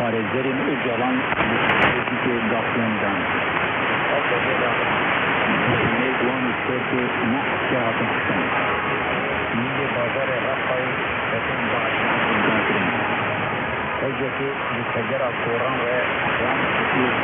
خارجداریم اجالان که داخلان دان میگوان است که نه احتیاط حسن میگه بازار رفای بسیم باشن داخلان اجا که بسجر کوران و احوان کتیر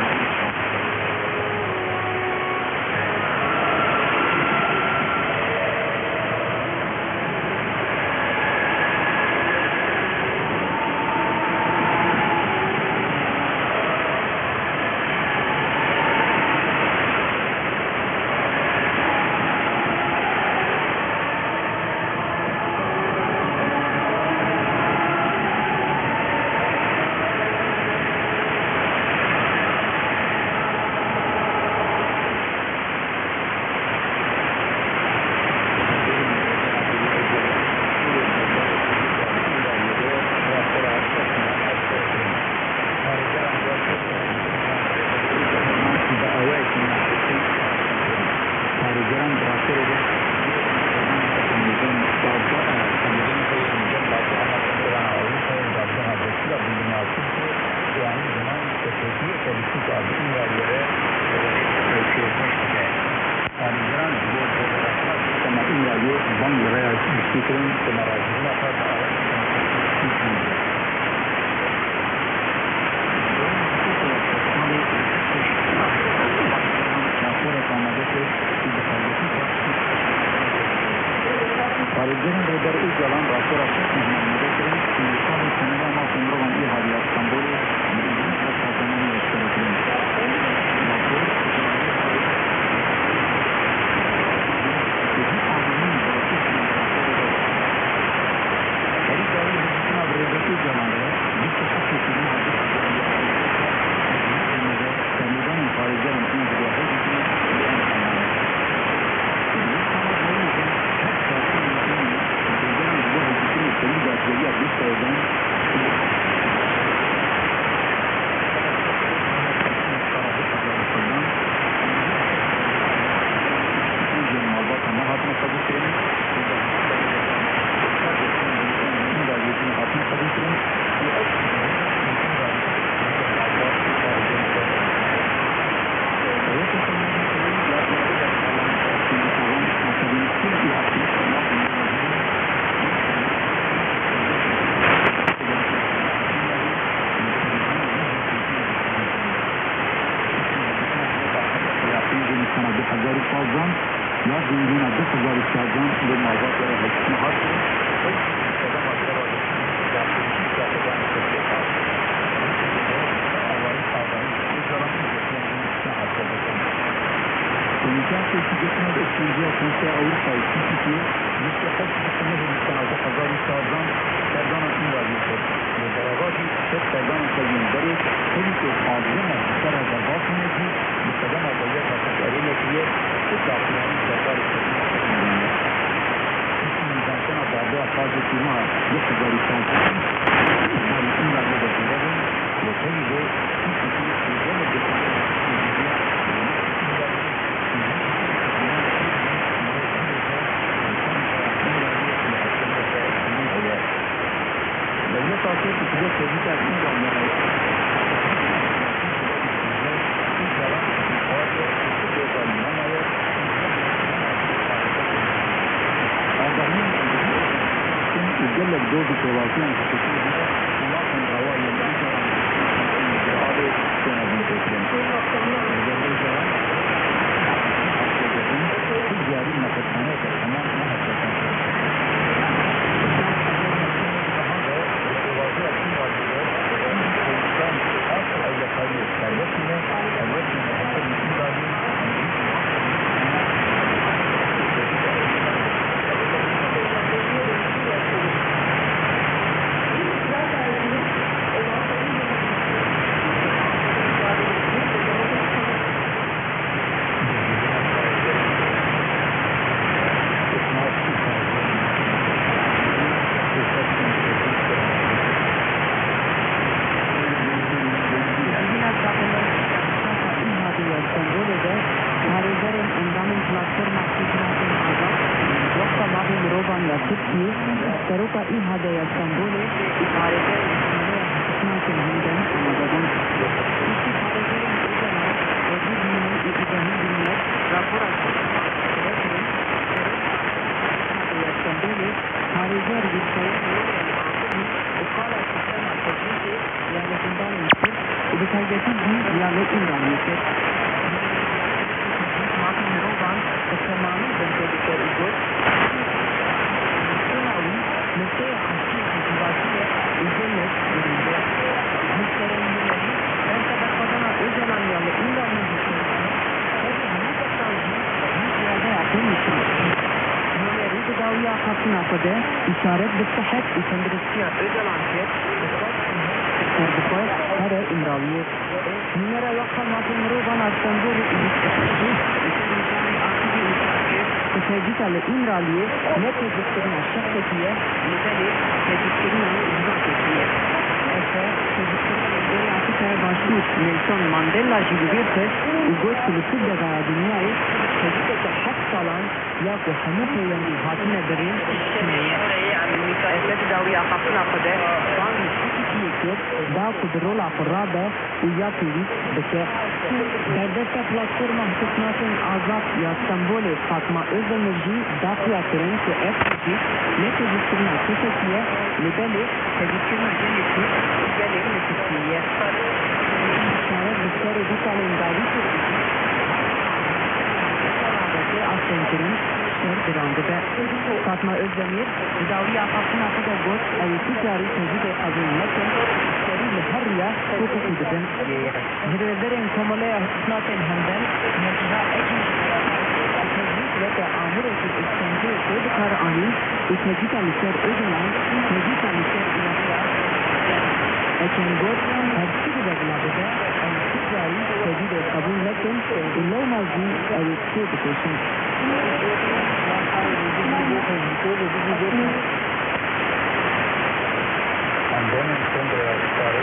Taruka ihade ya Stambuli, iparete, به تایبەتی دیالۆگ ئیمرانی کرد مافی مرۆڤان بە تەمامی بەندێکە ئیگوت سێناوی نقطەی عەشقێکی زیباتیە ئیگەلێک بریندە هەستەرەی ملەلی بەرەسە بەرخۆدەنا ئۆژەلانیان لە ئیمرانی هەستەرەکە هەری هەموو کەسانجی هیچ یادەیە پێمیشن نوێری بەداویە خاستنا خۆدە ئیشارەت بە سەحەت و تەندروستیە ئۆژەلان کرد بخۆی هەرە ئیمراویە نمرة وقفة مع المروبان اسطنبول وتجديد على الإمرالية نتج تذكرنا الشخصية لذلك تذكرنا الإجراءاتية تذكرنا الدولة عطيتها باشوش نيلسون مانديلا جيبيرتس وقلت كل سبب دنياي تجديد حق صالان ياكو حموك يومي هاتنا برين الشمية أسد داوية قفنا قدر باني حقيقية داكو بالرولة قرابة وياكو ويك بكر دردسة بلاتفورما حسناتين آزاد يا اسطنبول فاطمة أوزمرجي داخلة كرين في FTG نتجدنا كسكية لذلك تجدنا جنسي وجلين نتسكية شارك بسكر بيتالين داوي Aslen Kerim şer durangıda Fatma Özdemir Daviya Fatma Kudagos Ayeti Cari Tecide Azimletin İşleriyle her riya hukuk edin Zirvelerin Komolaya Hüsnaten Hemden Mecra Ekin Tecrid ve Amir Ekil İskence Koydukar Anin Tecid Alisher Özdemir Tecid Alisher İlahiya Ekin God Her Sürü Begladıda Ayeti Cari Tecide Kabulletin İllav Mazdi Ayeti Education Andando in fondo alla storia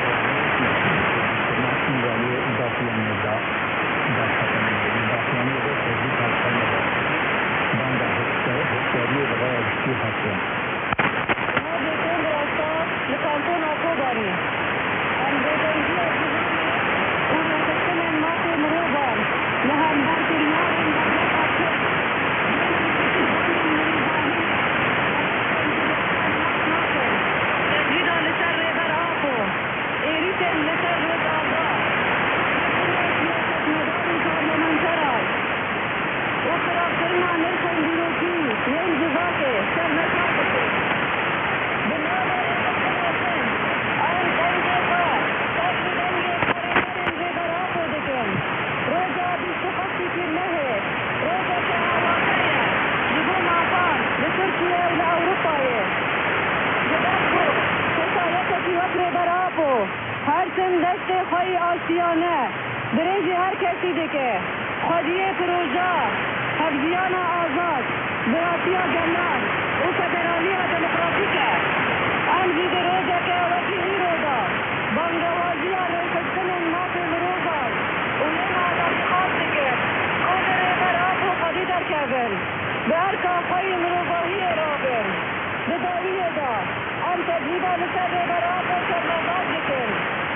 هرچند دست خواهی آشتیانه برنج هر کسی دکه خودیه پروژه حفظیان آزاد براتیا جنان و فدرالی دموکراتیکه امزی روزه که وکی ایرودا بانگوازی ریخستن ناف مروبان و این آدمی خاص دکه آدر براب و خودی در کبن به هر کافای مروباهی رابن به داویه دا ام تجریبا لسر براب و شرمزاد دکن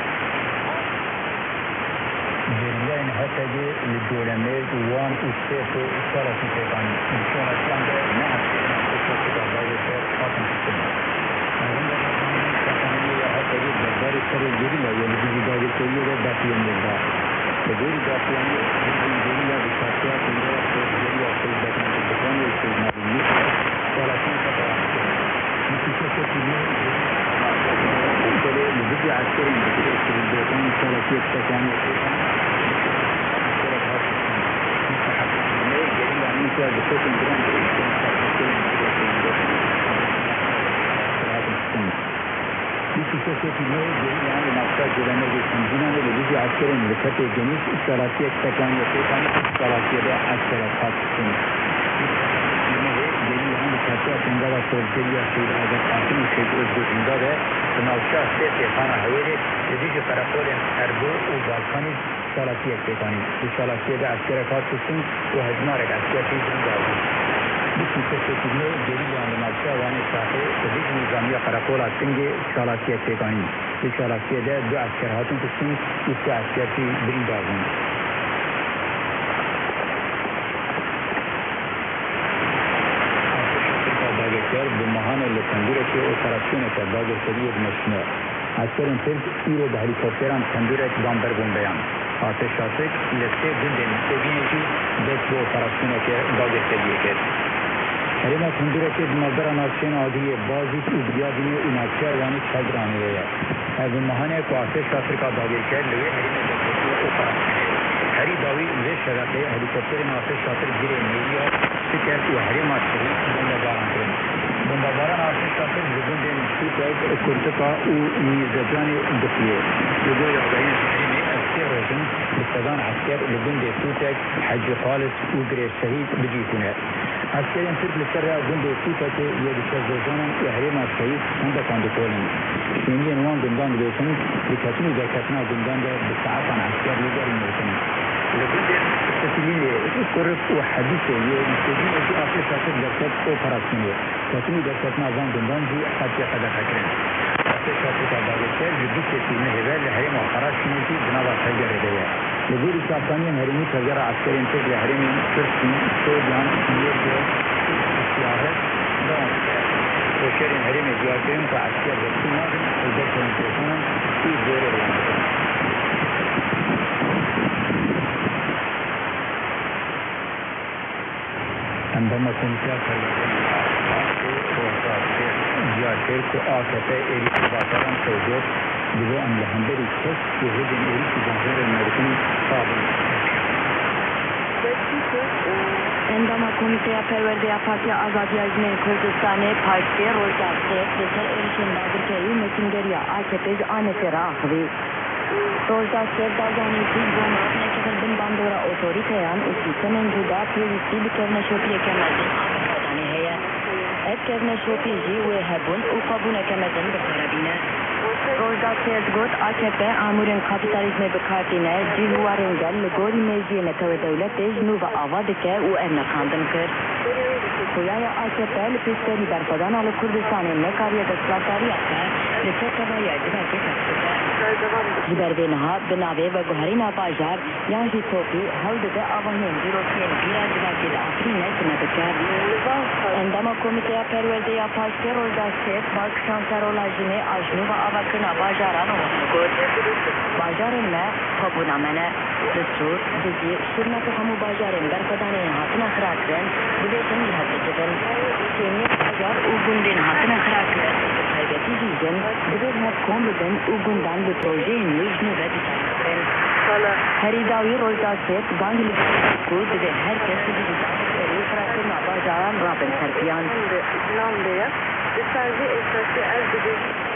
جریان هتدی لدولمه وان استیف سالسی تکان انسانشان ده نه استیف دادگاه سر خاتم کن. آنها تکانی هتدی دادگاه سر جریلا یعنی دادگاه سریه ده دستیان می‌دا. بدون دستیان جریلا بسیار کنده جریلا سر دکان استیفانی سالسی تکان. میشه که لبدي عسكري في البيتان سالسی تکان عسكري لكتب جنوب الثلاثية تكان يتكان الثلاثية عسكري خاصة جميع عن الثلاثية تنقل تركيا في هذا القاسم الشيء أسبوع عندها تناوشة سيتي خانة هويري يديك فرقول أربو وبالخاني ثلاثية تكاني الثلاثية عسكري خاصة وهجمارك عسكري في جنوب بسم الله جريء عن المالشة واني شاخي تديك نظامية قرقول عسكري ثلاثية تكاني الثلاثية ده دو عسكري هاتون تسين وسي عسكري في بريدازون بمهان اللي تنظيره في اوپراسيون كالداجر سريع بمشنع Askerin Türk İro da helikopteran tendürek damber bombeyan. Ateş atık ilette günden sevineci dest bu operasyoneke daveteliye ked. Herima tendüreke dinazdaran aksiyon adiye bazı uzbiyadini inasker yani çadraniye. Ev mahane ku ateş Afrika davetker lewe herime desteki operasyoneke. Heri davi ve şebeke helikopterin ateş atır gire neriya süker ve herima çeri bombabaran kırın. Bombabaran ateş atır günden süper kurtuka u nizadani dıkliye. Lügo yağdayın herimi asker rojun بصدان عسكر لجند سوتك حج خالص وقري الشهيد بجيكونه عسكرين ترك لسرع جند سوتك يدشز زوجانا وهريما الشهيد عندك عند كولين سينيين وان جندان بيشن لكتنو ذا كتنا جندان بالساعات عن عسكر لجر الموسم لجند التسليل كرف وحديثة يستجين في آخر شاطر درسات اوبراسيونية كتنو ذا كتنا وان جندان جي حتى قد فكرين آخر شاطر كبابتر جديد في مهبال لهريما خراج شنوتي بنابا تجر هدايا لجور كابتانين هرمي تجار عسكرين تج لهرمي ترسين سودان يرجع السيارات دون وشرين هرمي جواتين كعسكر رسمنا وجدتهم تلفون في زور الرمضان عندما كنت جاتر کو آکته ایریک باتران توجه دیو ام لهندری کس که هدن ایریک جانور المرکن قابل Endama Komiteya Perverdeya Parti Azadiya Jmen Kurdistani Parti Rojdaste Beser Erişin Badırkeyi Mesingeriya AKP Anetera Ahvi Rojdaste Dazanisi Zonat Nekefel Bin Bandora Otoriteyan Usisen Juda Pevisi Bikerne Şopiye Kemezin Ahmetadani Heye Etkevne Şopiji ve Hebun Ufabune Kemezin Bekarabine Rojdaste Zgot AKP Amurin Kapitalizme Bekartine Cihuaren Gel Gol Mecliyene Teve Devlet Jnuva Avadike u Erna Kandın Kır Kuyaya AKP Lipisteri Berfadan Alı Kurdistan'ın Nekariye Deslatariyatta Lipetava Yerdivaki Kapsıda Jibervenha Binave ve Guharina Bajar Yanji Topi Havdede Avahin Jirokiyen Girajivaki de Afrine Sinebekar Endama Komiteya Perverdeya Parti Rojdaste Balk Şansarolajine Ajnuva Avakına Bajaran Oğuzlugur Bajarın me Kabuna mene Dışur Dizi Şirnatı Hamu Bajarın Berfadanın Hatına Kırakren Biletin Lihatlıcıdın Seni Bajar Ugundin Hatına Kırakren Kaybeti Jizin Bilir Hep Kombidin Ugundan bir projeyin Yüzünü ve Ditakren Heridavi Rojdaste Zangili Kud ve herkes Dizi Kırakırına Bajaran Rabin Serpiyan Namlıya Diservi Esası Erbidir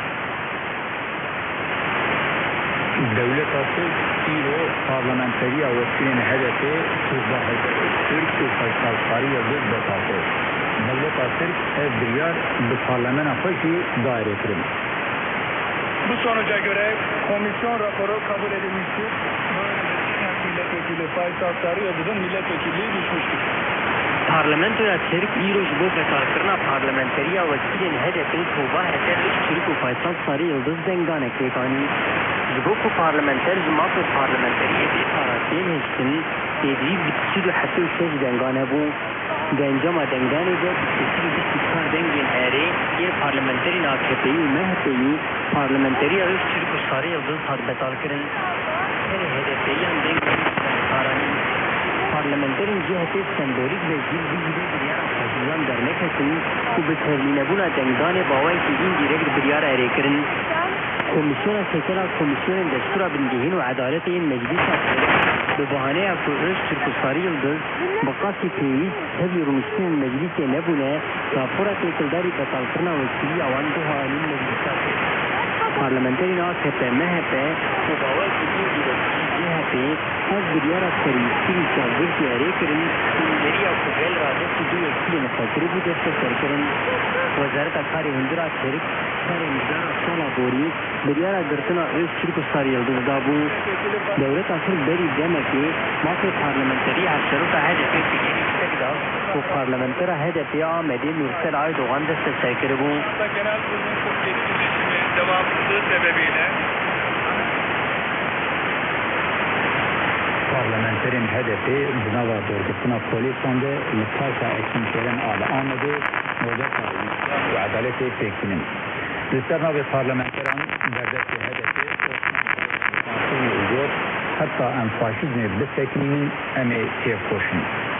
Devlet asıl İro parlamenteriya vekilin hedefi Türk ve Faysal Yıldız Betatı. Devlet asıl ev bilyar bu parlamento faşı daire kırım. Bu sonuca göre komisyon raporu kabul edilmiştir. Böylece Çiğnak Milletvekili Faysal Yıldız'ın milletvekilliği düşmüştür. Parlamentoya Türk İroş bu bekarkırına parlamenteriya vekilin hedefi Tuğba Heter Türk ve Faysal Yıldız denganek tekani. Zboko parlamenter zmakı parlamenteriye bir tarafiyel heştin tedrib bitişi hatta üsteş dengane bu. Gencama dengane de bitişi bitişikar dengin eri yer parlamenterin AKP'yi ve MHP'yi parlamenteriya öz Türk ve Sarı Yıldız bekarkırın. Her HDP'yi yan dengane karani. Parlamenterin ciheti sembolik ve cildi gibi bir yana taşıyan dernek esin ku biterline buna dengane bavay ki indirekt bir yara erekirin. Komisyona sekela komisyonun destura bildiğin ve adaletin meclisa bu bahane ku öz Türk Sarı Yıldız bakasi teyiz tebirmiştin meclise nebune rapora tekildari betalkırna vekili avan bu halin meclisa parlamenterin AKP MHP bu bavay ki indirekt CHP az bir yara servisini şavır ki erekirin indiriya ku gel radet ki du vekili nefakiri bu deste serkirin Vazaret Akari Hindura Çerik Sarı Mizara Sola Bori Biryara Gırtına Öz Türk Sarı Yıldız'da bu devlet asıl beri demeki Mafya parlamenteri Haşşarıta HDP fikiri istekda bu parlamentera HDP'ye Ahmet'i Mürsel Aydoğan deste serkiri bu Genel kurulun çok etkileşimi devamlılığı sebebiyle Parlamenterin hedefi Bınava Dorgusuna Polisan'da Lütfasa Ekimşehir'in adı anladı Model Tarihini ve Adaleti Pekinin. Lütfasa ve parlamenteran derdesi تا ام فاشیزم بسکنین ام تیف کوشن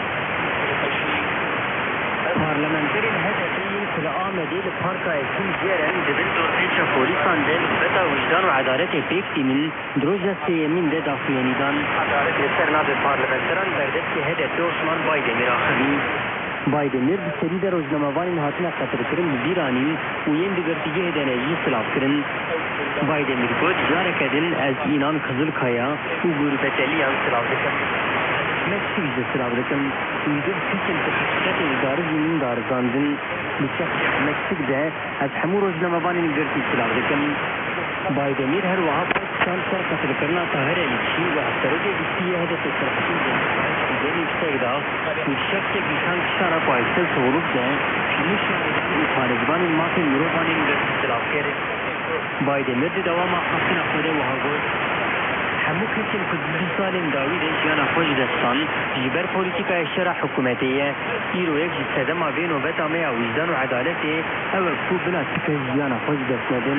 Parlamenterin HDP'nin kılı Ahmet'i de parka etkin ciğeren dibin dortayı çapolistan de nübeta vicdan ve adaleti pektinin drojası yemin de dafiyenidan adalet sernadı parlamenteran berdet ki HDP Osman Baydemir ahli. Baydemir bir seri de roznamavanın hatına katırkırın bir anin uyen digirtigi edeneyi sılav kırın. Baydemir god jarek edin ez inan Kızılkaya u gurbeteli yan sılav dikın. Meksik sıravdıkın uydur fikir kısıkçat izdarı zinin darzandın bıçak Meksik'de az hemur özlemavanın gırtı sıravdıkın Baydemir her vaha Pakistan ser katılıklarına tahir elçi ve astarıca istiye hedefe sırasın den yüksek dağ uçak tek insan kışara payısız olup da filmi şahiden utanızbanın mafin Europanın gırtı sıravkeri Baydemir de devama hakkın akıda vaha gol همو کسیم که 2 سال داوی جیان خوش دستان جبر پولیتیکا شرع حکومتیه ایرو یک جسده ما بین و بتا میا وجدان و عدالته او کو بنا تکه جیان خوش دستندن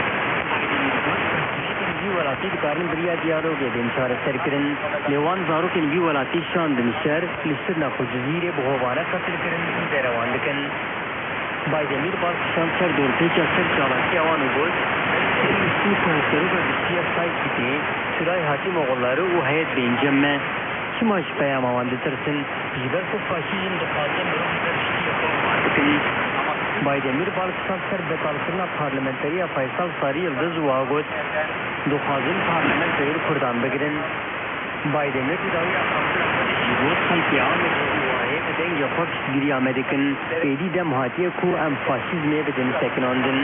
بی ولاتی دکارن بریا دیالوگه دیم چاره سرکرن لیوان زاروکن بی ولاتی شان دمشر لسر نخو جزیره بغوبانه قتل کرن دیروان دکن Baydemir Balkışan ser dortayca ser çalaki avan ugol üstü soğukları ve üstüye saykiti Süray Hatim oğulları u hayat bencemme Çimaş peyam avan detirsin Jiber ko faşizm dıkazem bırakıdır şiye korkmadıkın Baydemir Balkışan ser bekalkırına parlamenteriya Faysal Sarı Yıldız uagot Dukhazın parlamenteriya kurdan begirin Baydemir davi akamsın Jigot halki Ahmet den yapak giri Amerika'nın edi dem hatiye ku em faşizmeye bedeni sekinandın.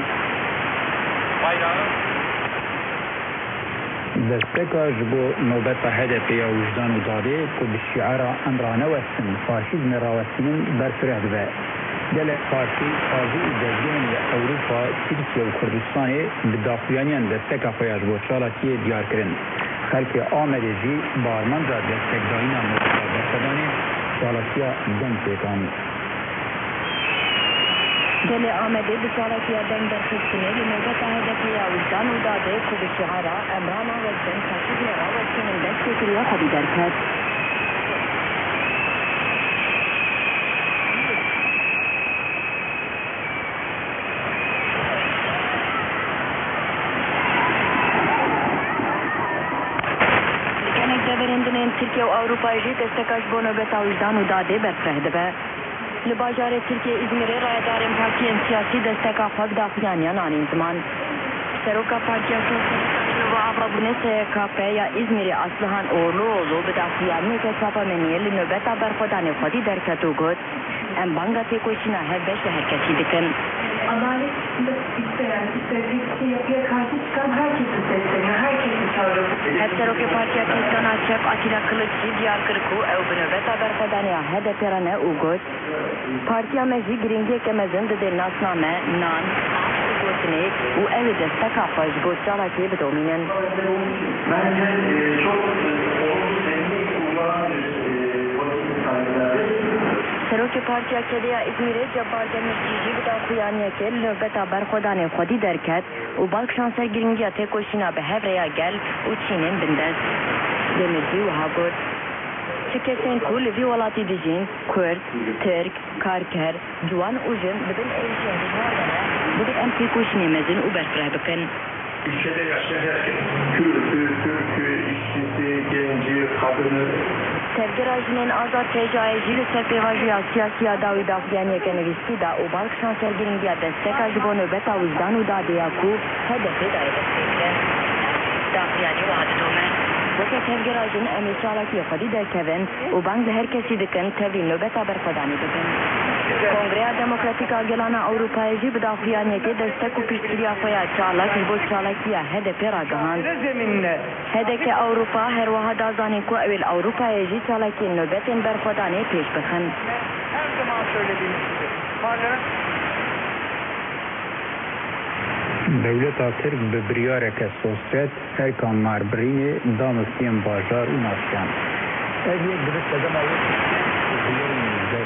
دستکا جبو نوبت HDP یا وجدان و داده که بشعار امرانه وستن فاشیزم راوستنین برفره به دل پارتی قاضی دزگین اوروپا ترکیه و کردستان بداخویانیان دستکا خویاج بو چالاکی دیار کرن خلق آمده جی بارمان را دستک داینا نوبتا برخدانه چالاکیا دن پیکان دل آمده به چالاکیا دن درخستنه لنوبت HDP یا وجدان و داده که به شعارا امرانا وزن فاشیزم راوستنین دستکریا خودی درکد Türkiye و Avrupa'yı destekaj bu nöbet vicdan و dade berfrehde be. Li bajarê Türkiye İzmir'e rayedarên partiyen siyasî desteka xwe daxuyaniyan anîn ziman. Seroka Partiya Sosyalîst ve Avabune SKP ya İzmir'e Aslıhan Uğurluoğlu bi daxuyaniyeke çapameniyê li nöbeta berxwedanê xwedî derket û got em banga têkoşîna hev beş li herkesî dikin. Adalet isteyen, istediği şey yapıya karşı çıkan herkesi sesleniyor, herkesi çağırıyor. Hep Seroke Partiya Kestana Şef Atilla Kılıççı diyarkırku ev bi nöbeta berxwedanê HDP ra ne û got Partiya me jî giringiyeke mezin dide nasname, nan, gotine û ew ê desteka xwe ji bo çalakê bidomînin. Bence çok olumlu sevgi kullanan bir politik kaygılardır. Seroke Partiya Kedeya İzmir'e Cabbar Demircici bi daxuyaniyeke li nöbeta berxwedanê xwedî derket û balkişan ser giringiya têkoşîna bi hevreya gel û Çînên bindest. Demirci wiha got çi kesên ku li vî welatî dijîn Kurd, Türk, Karker, ciwan û jin dibin êrişên dijwar de dibin em têkoşînê mezin û berfireh bikin. Ülkede yaşayan herkes, Kürt'ü, Türk'ü, işçisi, genci, kadını. Sevgira jinên azad têjayê jî li ser pêvajoya siyasî dawî daxuyaniyeke nivîstî da û balkişan ser giringiya desteka ji bo nöbeta wijdan û dadeya ku HDP daye destpêkire. Daxuyanî wiha didome. Weke sevgira jin em ê çalakiyê xwedî derkevin û bang li her kesî dikin tevlî nöbeta berxwedanê bikin. Kongreya Demokratîk a Gelana Avrupayê jî bi daxuyaniyekê destek û piştgiriya xwe ya çalak ji bo çalakiya HDP ragihand. Hedeke Avrupa her wiha da zanîn ku ew ê li Avrupayê jî çalakiyên nöbetên berxwedanê pêş bixin. Her zaman söylediğimiz gibi. Devleta Türk bi biryareke sosyet herka marbirînê da miftiyên bajar û navşeyan. Ev yek dirist sedema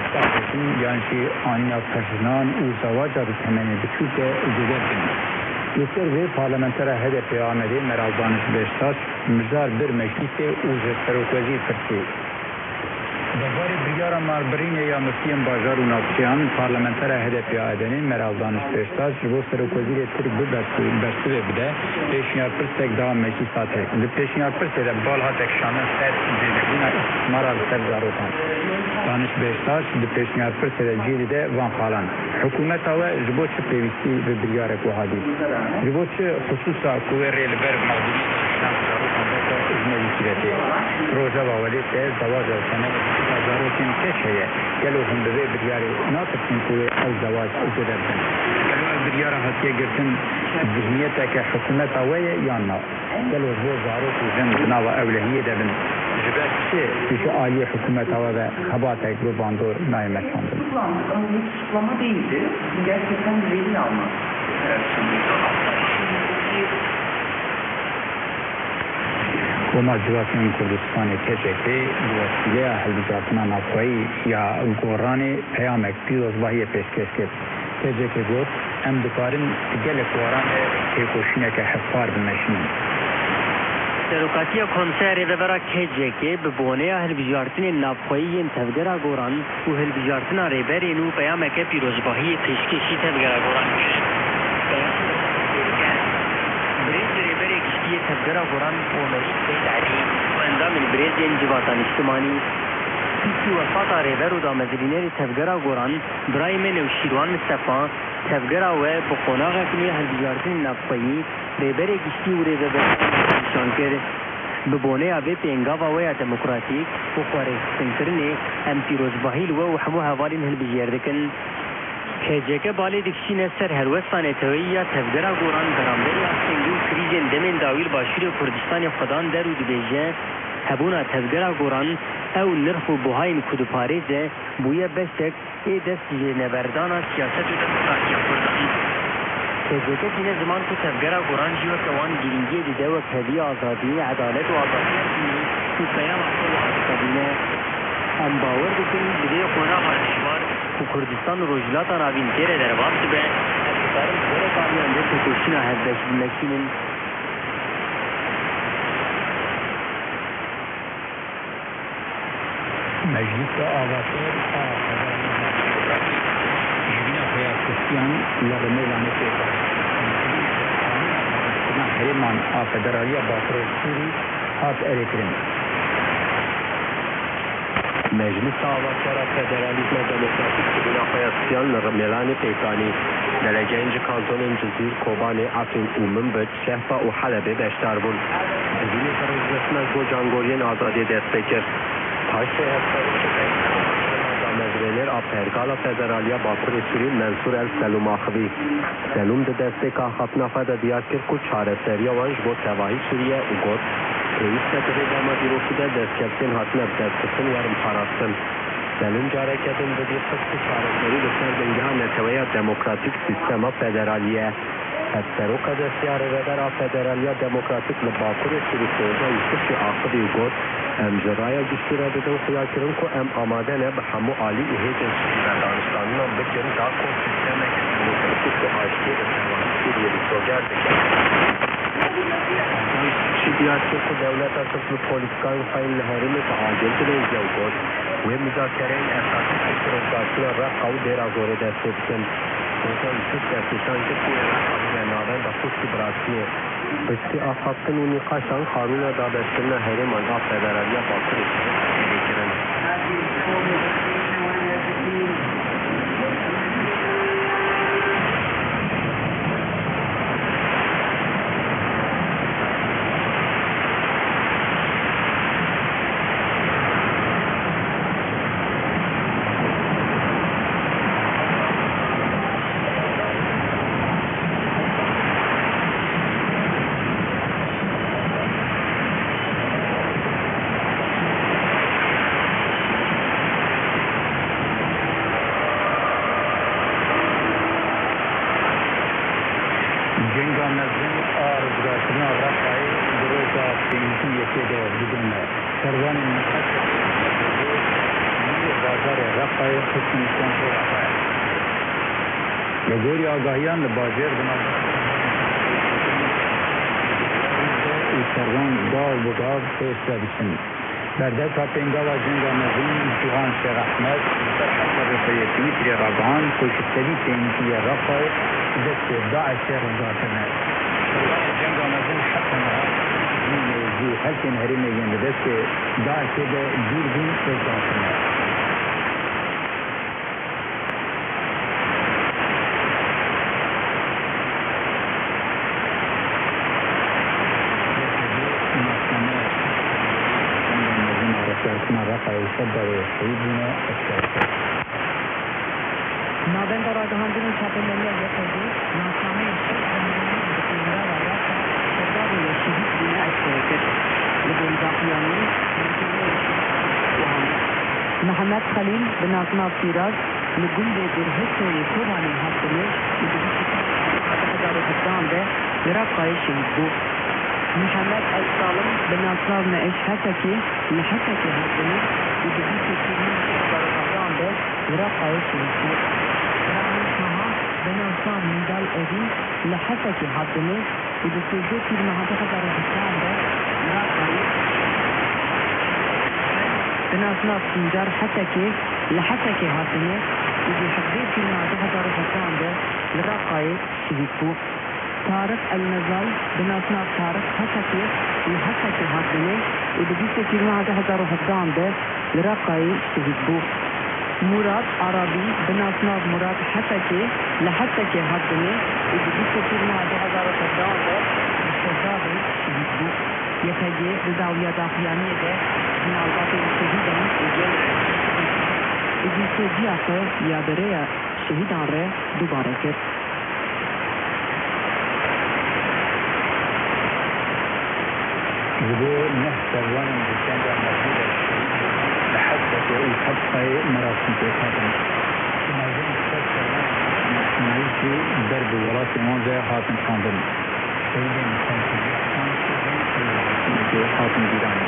yani anîna perjinan û zewaca bi temenê biçûk e diger bin. Lütfer ve parlamenter HDP Ahmedi Meral Danış Beştaş müjar bir meclisi u Serokwezî Tirkiye. Devarê biryara Marberînê ya Muftiyen Bajar û Navçeyan parlamenter HDP Adenê Meral Danış Beştaş ji bo Serokwezîrê Tirk bersive bide pêşniyarpirsek daha meclîsa te. Li pêşniyarpirsê de bal hatek şanin ser jênebûna îstîmara li ser zarokan. Danış Beştaş li pêşniyarpirsê de cêlî de van xalan. Hikûmeta we ji bo çi pêwîstî bi biryarek û hadî? Ji bo çi xususa ku wê rê li ber mavdûrî şan zarokan veke ijnebî kîretê. Proje bawerê te zawaja sene zarokin keş heye. Gelo hûn bi vê biryarê natirsin ku wê ew zawaj zêde bin. Gelo ev biryara hatiye girtin zihniyeteke hikûmeta we ye yan na. Gelo ji bo zarok û jin bi nava ewlehiyê de bin. Ji ber çi pêşî aliyê hikûmeta we ve hebatek bi bandor nayê meçandin. Ama bir tutuklama değildi. Gerçekten bir veri almak. Koma Civakên Kurdistanê KCK bi wesîleya hilbijartina navxweyî ya goranê peyamek pîrozbahiyê pêşkêş kir. KCK got em dikarin gelek waran e têkoşîneke hevpar bimeşînin. Serokatiya konserê vevera KCK bi boneya hilbijartinên navxweyî yên tevgera goran û hilbijartina rêberên û peyameke pîrozbahiyê pêşkêşî tevgera goran kirin. Birêz rêberê giştiyê tevgera goran Omerî Seyid Elî û endamên birêzên civatan îjtimanî pîsî wefata rêber û damezrînerê tevgera goran Birayê Newşîrwan Mistefa tevgera we bi qonaxekî nû ya hilbijartinên navxweyî rêberê giştî û rêveberî nîşan kir. Bi boneya vê pêngava we ya demokratîk û xwareyxistinkirinê em pîrozbahî li we û hemû hevalên hilbijêr dikin. KCK balê dikişîne ser helwestanê teweyî ya tevgera goran beramberî astengî û krîzên demên dawî li Başûrê Kurdistanê xwedan der û dibêje hebûna tevgera goran ew nirx û buhayên ku diparêz e bûye beşek ê dest ji neverdana siyaset û demokratiya Kurdan. KCK dîne ziman ku tevgera goran jî weke wan girîngiyê dide wek hevî azadî, edalet û azadiya dînî û peyama xwe dibîne. Em bawer dikin bi vê qonaxa dijbar ku Kurdistan rojhilata navîn têre derbas dibe em dikarin gerek aliyan de têkoşîna hevbeş bimeşînin. Meclisa Avatör jibîna xweya Kurdiyan li Rêmelanê pêka. Herêman a Federaliya Bakurê Sûrî hat erêkirin. Meclis Avacara Federalizme Demokratik Tribuna Xwayasyan li Rêmelanê pêkanî delegeyên ji kantonên Cizîr, Kobanê, Afrin û Minbit, Şehba û Helebê beşdar bûn. Divînê xerojbestina gojangoriyên azadî dest pê kir. Paşê damezrêner a Pergala Federaliya Bakurê Sûrî Mensûr El Selûm axivî. Selûm di destpêka xapina xwe de diyar kir ku çareseriya wan ji bo tevahî Sûriye û got pêwîst e divê dema dîrokî de destkeftên hatine destxistin yarim parastin. Selûm careke din didî xist ku çareserî li ser dengeha neteweya demokratîk sîstema federalî ye. Hevseroka destiya rêveber a Federaliya Demokratîk li Bakurê Sûrî Soza Yusufî axivî got em ji raya giştî re didin xuyakirin ku em amade ne bi hemû alî û hêcên şîverdanistanan bikin da ku sîstemeke demokratîk û aştî li servanê Sûriyê dîsoger dikin. Çi diyar kir ku dewleta Tirk li polîtikayên xwe yên li herêmê acil dirêje û got wê müzakereyên esasî pêşirojdartina Reqa û Dêra Zorê dest pê dikin. Soza Yusuf destnîşan kir ku Reqa ve navenda Xwîstî Birasiyê piştî axaftin û nîqaşan xanûna dabeşkirina herêman a Federaliya Bakurê Sûrî kirin. Cenga mezin arzularına Rakka'yı Droga Deniz'in yetkiye gidinle. Servanın mutlu bazar Rakka'yı kısmı kontrol yapar. Logori Agahiyan bajer buna گاو و گاو پیش بسنی بردست ها پنگاوا جنگا مزین جوان شیخ احمد در حسب فیتوی تری رابان کشتری تینکی رفای دست داعش رضاتنا جنگا مزین حتی زی حسن هرمه ین دست داعش ده دور بین رضاتنا نابند را دهاندن چاپ ملی یکدی ناسنامه شش زمینی بسیار و رفت شداد و شهید بینه اشتراکت لبون باقیانی محمد خلیل بن ناصناف سیراج لگون به درهست و یکوبانی حسنه به لرقای شهید بود محمد السالم بن ناصناف نعش حسكي لحسكي حسنه وبديك كلمة به لرقای شهید بود بناصار من دال أبي لحسك حاضنه وبسجود في المعادة قدر الحسان ده لراقي بناصناف سنجار حسكي لحسك حاضنه وبحبيت في المعادة قدر الحسان ده لراقي شهيكو طارق المزال بناصناف طارق حسكي لحسك حاضنه وبديك في المعادة قدر الحسان ده لراقي شهيكو مراد عربي بناصناف مراد حسكي لحسكي حدني وبديك كلمة 2014 مستزاد شهيد يفجي بداوية داخلانية ده من الباط الشهيدان وبديك جياسة يادرية شهيدان ره دوباره كر جبو نحسر وانا مجسان ده مرحولة لحسك وحبقى مراسم تيخاتم نازم تفكر نعيشي درب وراس موزة حاتم خاندن سيدي مكان في حاتم ديران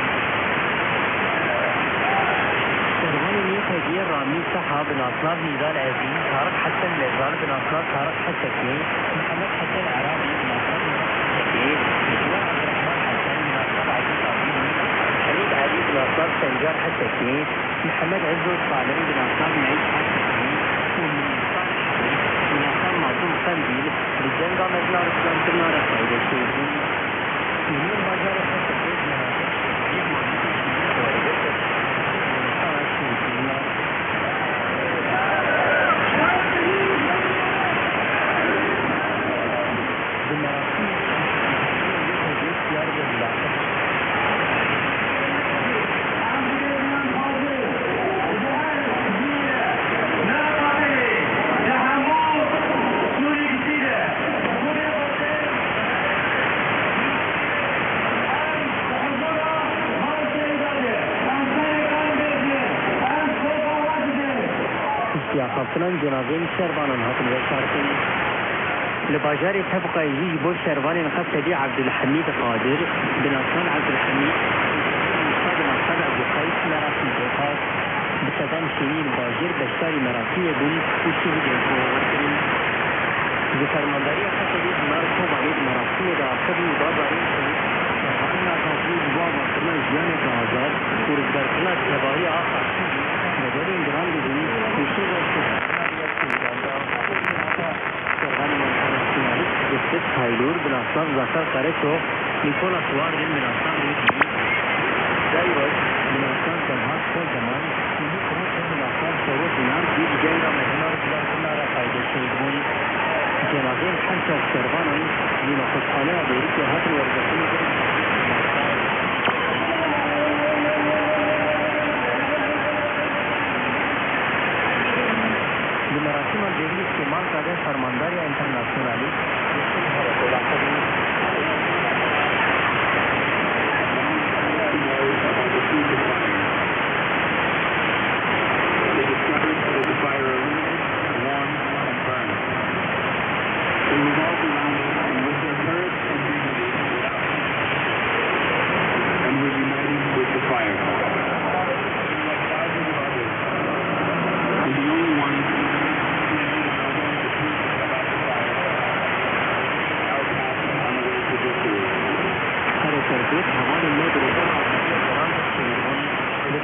شروان يفجي رامي صحاب بن أصناف نيدان عزيز طارق حسن لزان بن أصناف طارق حسكي محمد حسن عرابي بن أصناف حسكي حميد علي بن أصناف سنجار حسكي محمد عزو الصالح بن أصناف نعيش حسكي من أصناف معصوم قنديل بالجنگا مجنار اسلام كنار خير الشيخين من بازار حسكي جيب محمد خاطران جنازين شربانان هاتن وشاركين لباجار تبقى يجي بول شربان قد تبي عبد الحميد قادر بن أصنان عبد الحميد بن أصنان أبو قيس مراسم بوقات بسدان شنين باجر بشتاري مراسم يقول وشهد يقول بفرمانداري قد تبي بنار خوب عليك مراسم داخل وباباري شربان ناقاضي بواب وصلنا جيانة كهازار ورزدار كنا تباهي آخر مجالي انجران بدوني وشهد جسد هايلور بناصر زكر كاريتو نيكولا سوارد بناصر ويجي دايروس بناصر جماعة كل زمان يجي كروس بناصر سووا بنان في جنگا مهنار كلار كلارا فايدة شيئون جنازين حمسة وشربانين من خصخانة دوريكي هاتن ورزقين لمراسم الدولي استعمال کرده فرمانداری انترناسیونالی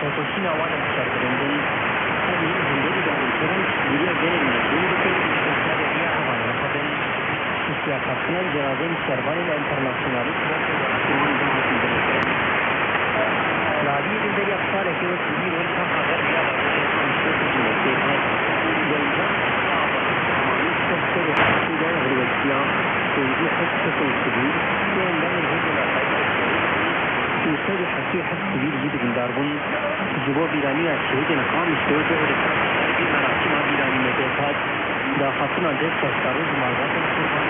تکوشی نوانه بشار برندن همین زندگی داریم شدن گیری بین المسئول بکن اشتاق بیا هوانه خدن سیاستنان جنازه سربان الانترناسیونالی لابی دیگری افسار که و سیدی رول کا خبر بیا مشکل جنسی ہے جنجان تذكر الحسيدة والوكيان توجيه حس الكبير كان لم يجد يسوي حكي حس كبير جدا من داربون جبو بيراني الشهيد نقام اشتوجه ورسالة في مراسم بيراني مدهات دا خاطنا ديت تستاروز مالغات القرباني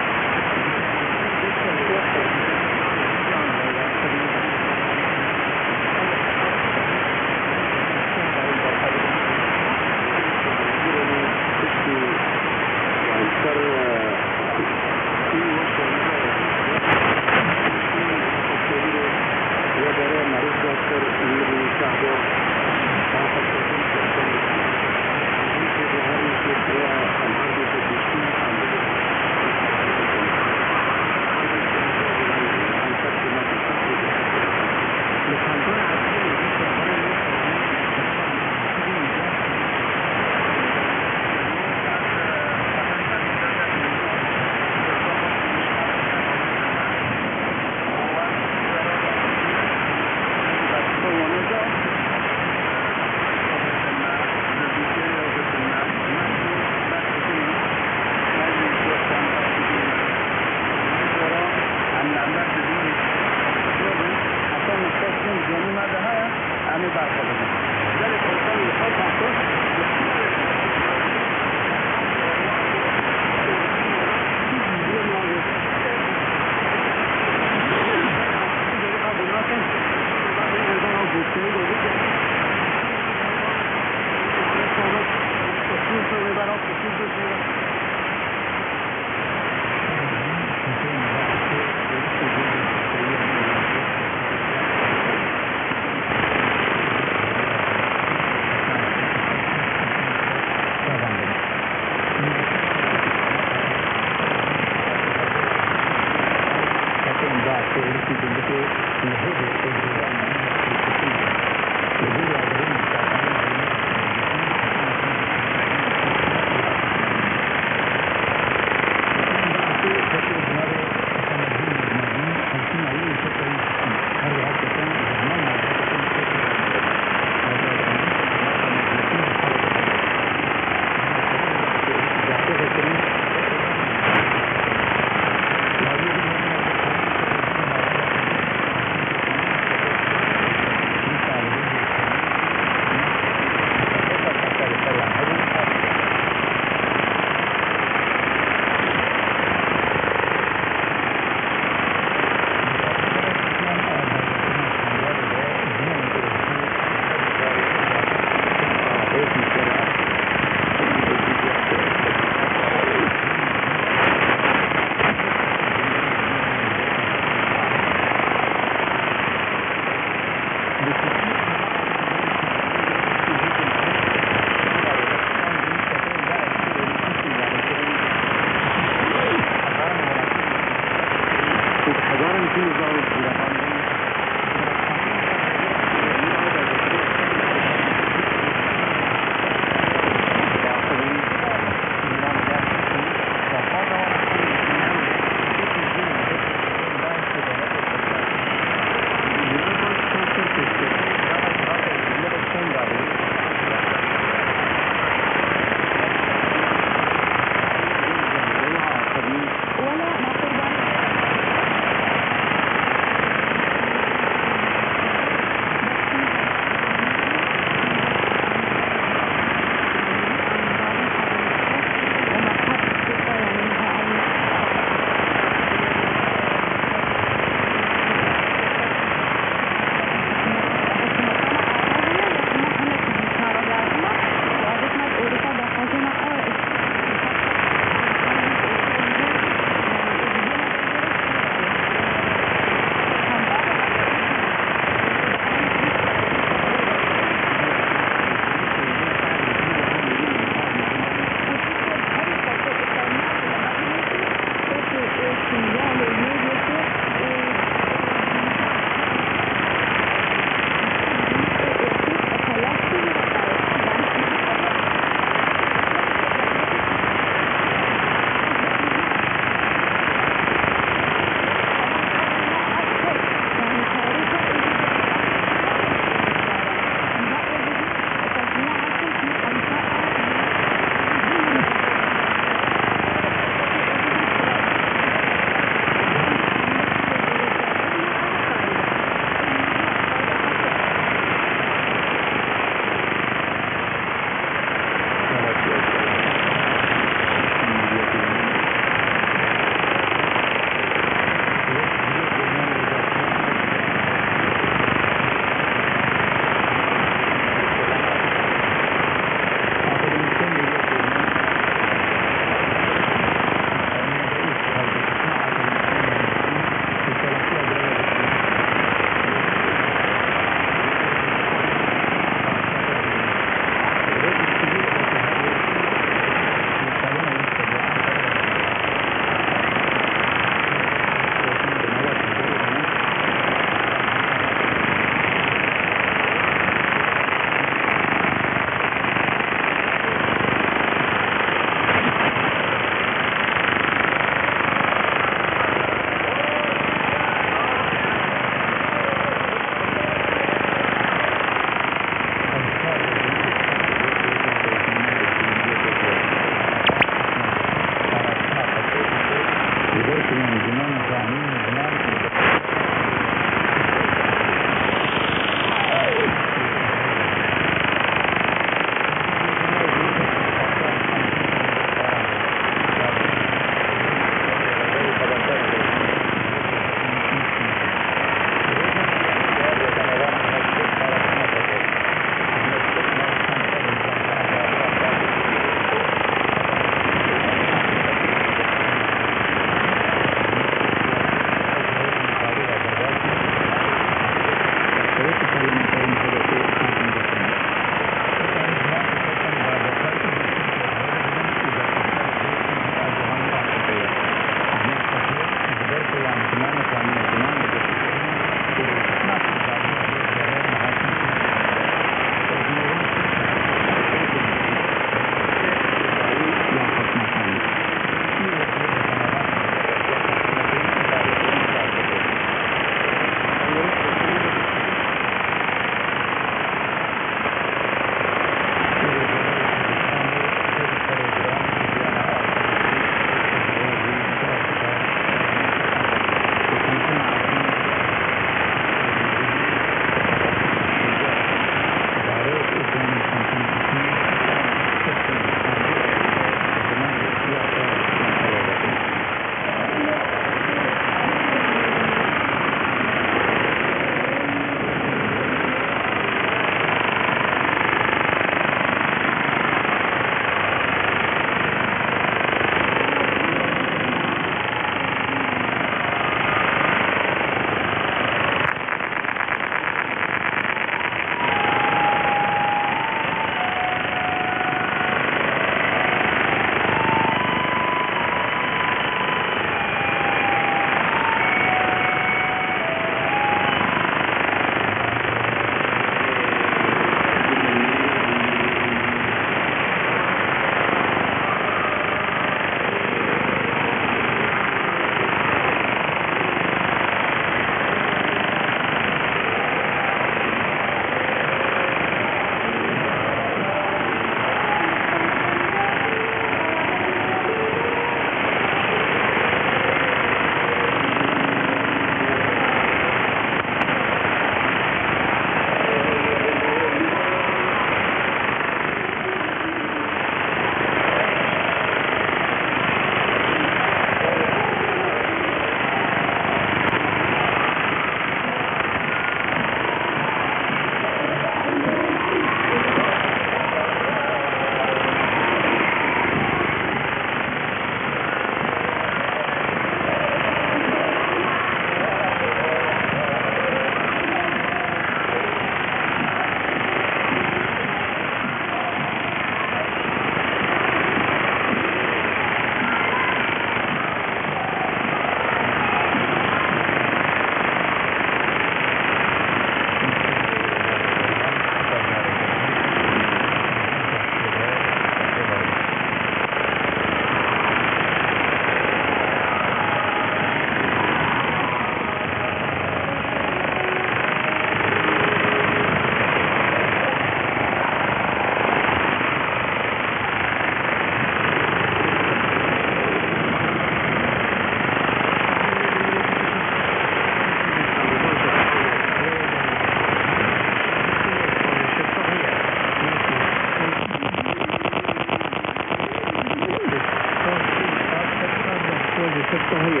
Şahiye.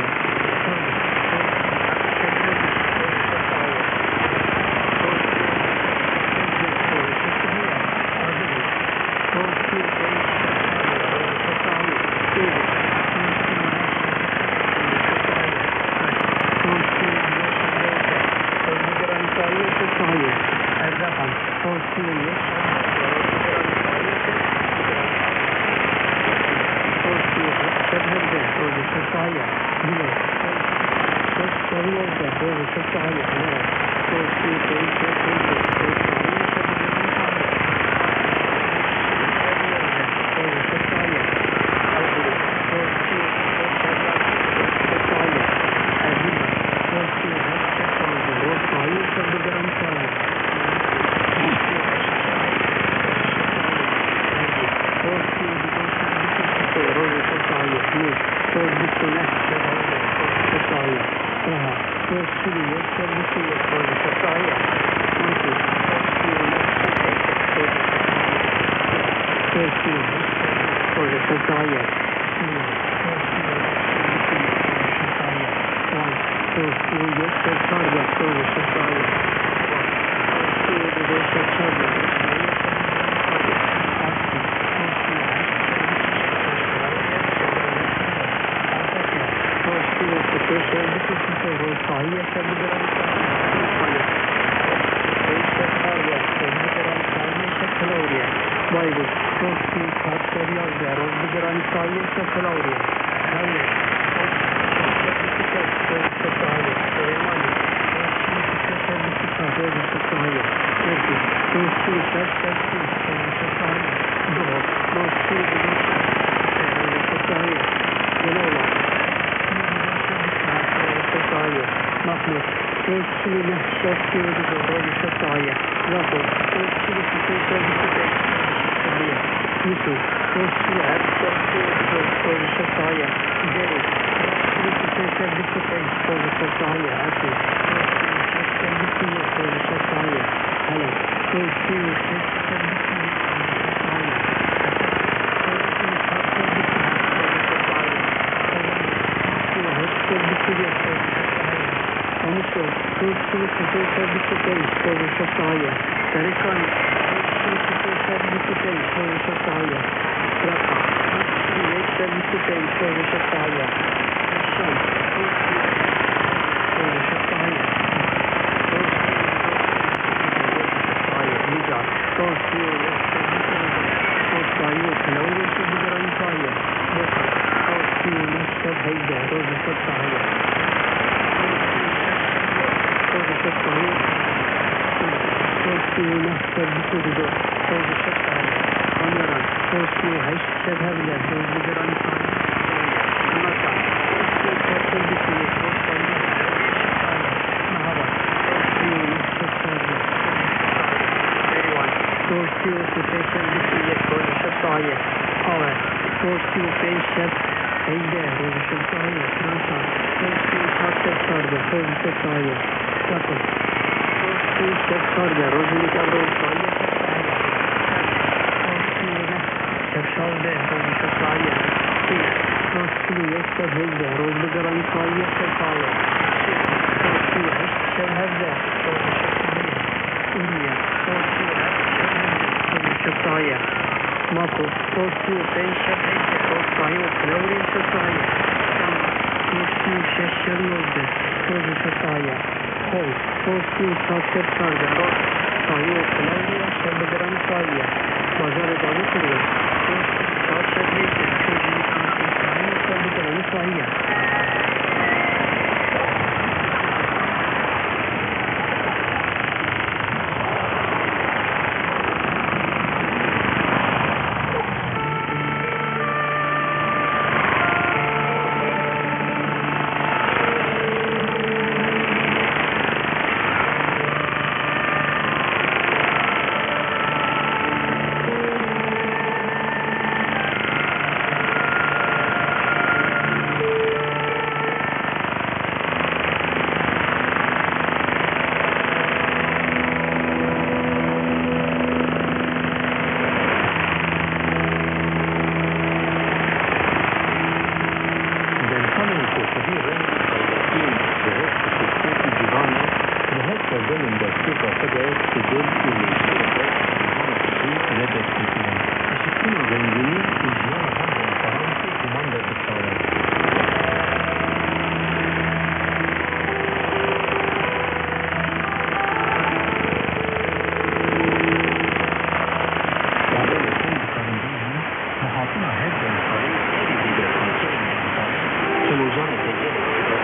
Bajatına her gençleri evi bir kanser inanlar. Televizyon edecek.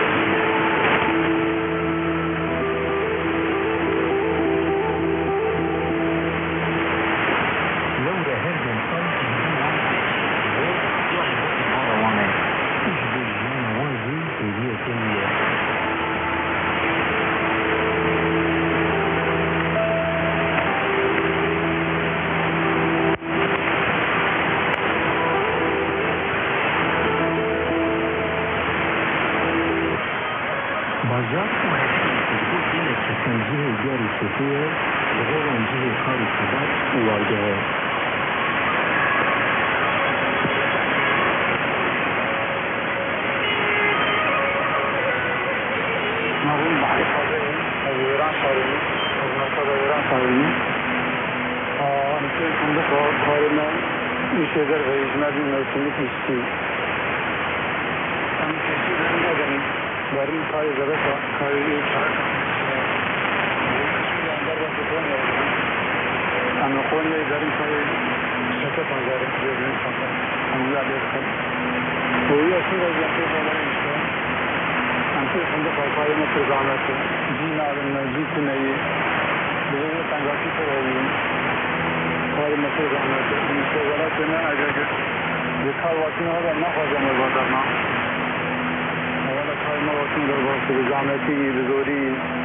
Yavre her gençler gibi vanbeş. Ve yaşı bu ihara vane. İş bejyan vanzi seviye seviye. Bajat bu dile kesenciye geri çekiyor. Rovanciye karı kubat uvargaya. Navun bahri fazlayım. İran sarıyım. Hizmetkada İran sarıyım. Anısı fındık karına iş eder ve hizmetin mevsimlik işçi. Ben teşkilerin adamı. Benim kayızlara kayığı çarakatmışlar. Darbaşı Konya. Ama Konya'yı benim kayığı şaka pazarı gözünü sakar. Anılar yapar. Bu yaşında yapıyor falan işte. Anki fındık kayığına tırzaması. Cin alınma, cin küneyi. Bizim tangaki oluyor. Kayığına tırzaması. İşte olarak yine acaba bir kahvaltına da ne yapacağım bazarına? Kayma olsun da başlıyor. Zahmeti gibi zori.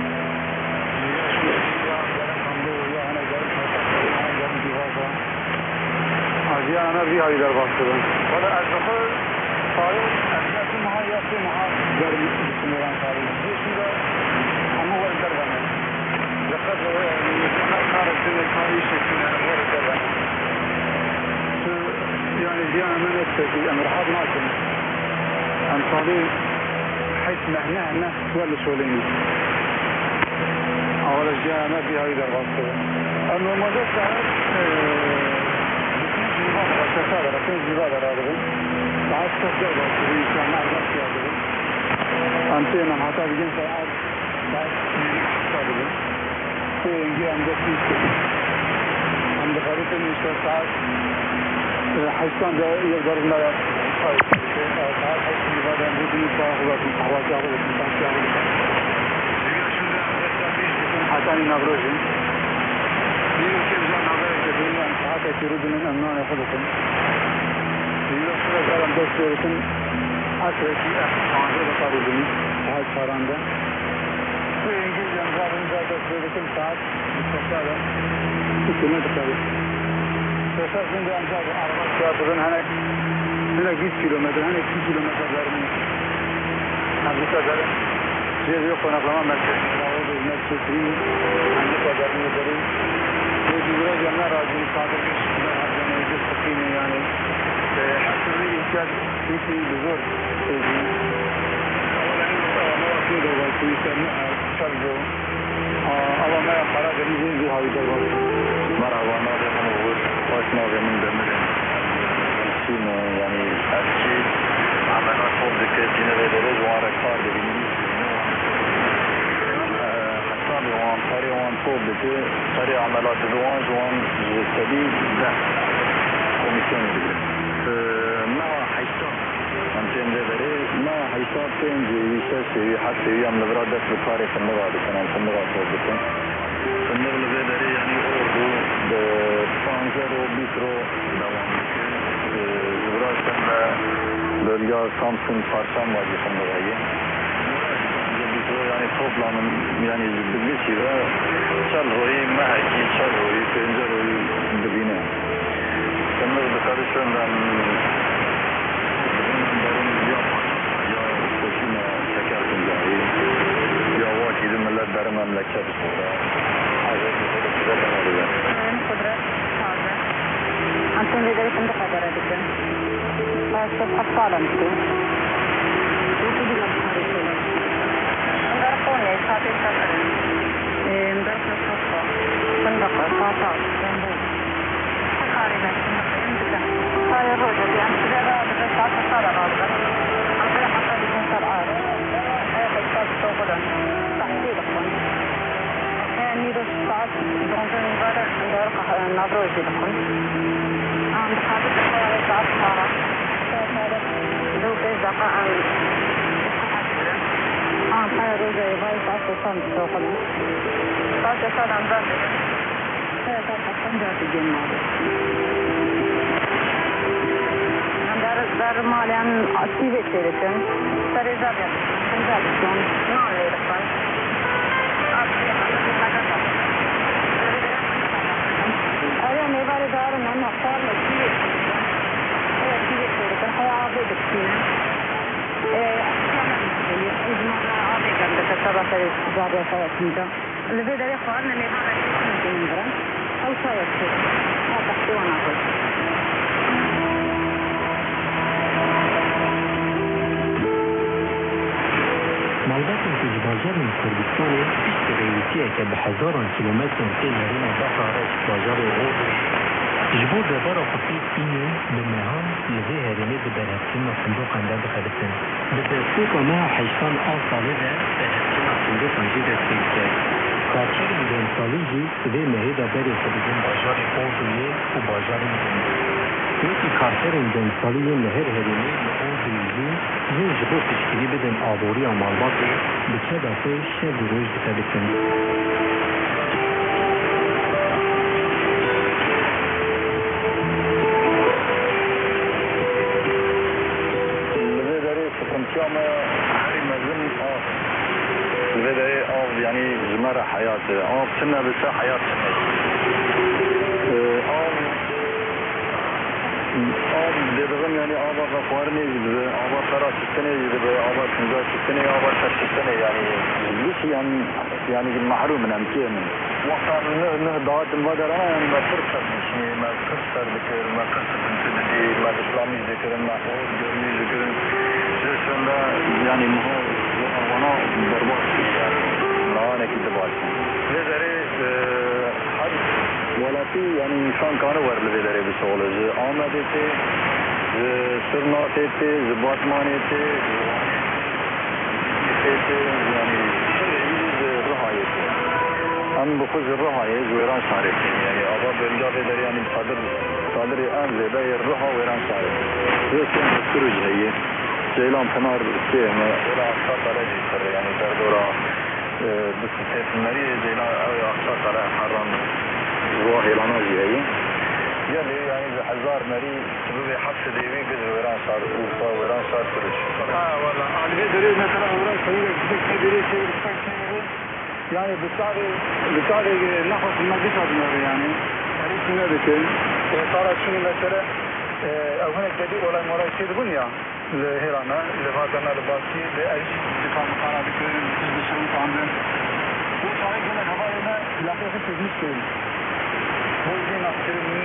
Aziyan ana bir hayırlar başlıyor. Valla azrafı tarih azrafı muhayyatı muhayyatı düşünülen tarih. Şimdi ama var dervane. Zakat ve karıştırma tarih şeklinde var dervane. Yani ziyan hemen ettik. Yani rahat nasıl? Yani tarih حيث معناه ولا شغلين أولا جاء ما في هاي الغاصة أنه ما جاء ساعات بكل جيبان غاصة لكن جيبان رادبين ساعات تفجر غاصة إنسان مع الغاصة رادبين أنتين حتى بجين ساعات رادبين وينجي عندك فيسك عند خريطة نشتر ساعات حيثان يقدر لا ساعات حيث جيبان عندك فاخذت محواجة حتى نبرجين يمكن أن نبرج الدنيا أن حتى تريد من أمنان يخلقون يمكن أن تسيركم أسرع شيء أحسن بطاربني هذا شاراندا ويمكن أن تسيركم ساعات مستشارة كما تقول تسيركم بأمجاد أربع ساعات هنا 100 kilometre, hani 2 kilometre vermeyi. Bu kadarı şey yok konaklama merkezinde, o da merkezliği, hani kadarını yukarı. Ve biraz yanlar razıyım, sadece şükürler harcamayıcı sıkıyla yani. Hakkında ihtiyaç bir zor sevdiğim. Ama vaktiyle de var, kuyuslarını çalıyor. Alamaya para vermeyeceğim bir havide var. Merhaba, Nademin Uğur, baş Nademin Demir'in. يعني الشيء عملنا فوق ذكرتنا لدرج وعلى كار دبيني حتى بوان طريق وان فوق بتي طريق عملات الوان جوان جسدي ده كوميسيون دي ما حيصاب أنتين دبري ما حيصاب تنجي يشتري حتى يوم لبراد دس بكاري في النغاد كمان في النغاد فوق بتي في النغاد بدري يعني أوردو بانزر وبيترو دوام Burası bölge Samsun Parşam vazifinde var. Biz yani toplamın yani bir şey ve çalhoyu, mahaki, çalhoyu, penceroyu dibine. Bunlar da karışımdan ya koşuna çekersin dahi ya vakidi milletleri memleket sonra. Hazreti Kudret Kudret Kudret أنتم لذلك انتقد ردك فأصبح أطفالا انتم وكذي مبخاري انقرقوني خاطي سفر انقرق الصفة صندقة فاطاق جنبو حقاري لك انتك هاي الرجل يعني كذا بس عطا صار غالبا عطي حتى بجن سرعات هاي قصات الصوغلا تحصيل لكم يعني رش ساعات برنجان مبارك انقرق نابروجي لكم مقابل الحياة أطفالها لو بيزا قاعد قاعد روزة يباي تاسو سام سوقنا تاسو سام ذاتي تاسو سام ذاتي جنة در ماليان aktivitetin sarızadan konuşan nalerinden أنا نبغى دار من نختار نتيجة نتيجة الحياة بدكتين إجماع عادي كان بتتبع في زارية سياسية اللي بدأ يخوان نبغى نتيجة أو سياسية ما تحتوي عنها مالباتن که باجار کردستان پیش رئیسیه که به هزاران کیلومتر که نرین داخل راش باجار غور جبور دبارا خطیب اینو به مهان لذه هرینه به درهتین صندوق انده بخدتن به دستوک و ماه حیشتان آل ساله ده درهتین صندوق انجی دستید کرد کارچر این سالی جی به مهی دا بری خودگون باجار غوریه و باجار زنده یکی کارچر این سالی نهر هرینه لغوریه زین جبو تشکیلی بدن آبوری و مالباتی بچه دفعه شب و روش بکدکن كما هاي مزن لذا يعني زمرة حياة سنة بس حياة دبغم يعني آبا غفارني آبا تراش السنة آبا تنجاش السنة آبا ترش السنة يعني ليش يعني محروم من أمكان وقتا نهضات المبادرة يعني ما فرصة مشي ما فرصة ذكر ما فرصة تنتدي ما إسلامي ذكر ما حوض جرمي ذكر جسنا يعني مهو وانا برباط يعني معانا كده باشا لذا حد ولا في يعني شان كانوا ورد لذا بشغل آمدته سرناتته زباطمانته يعني رهايته هم بخوز الرهاية ويران شارفين يعني أبا برجع في در يعني صادر آن زيدا الرها ويران شارفين رسم السروج هي جيلان فنار سيم ولا أقصى على جسر يعني دردورا بسيط المريء جيلان أو أقصى على حرام واهي لناجي هي يلي يعني بحزار مريء سبب حبس ديوي قدر ويران شار وفا ويران شار سروج والله على دري مثلا ويران سوية دري شيء يعني بالتالي نفس المجلس يعني تعريف نبته صارت شنو مثلا او هناك جديد ولا مرة شيء بنيا لهيرانا لفاتنا لباسي لأي دفاع مقانا بكرين بشروط عندن وصحيح هنا هواينا لاقيه تزميش كرين هو يجينا كرين من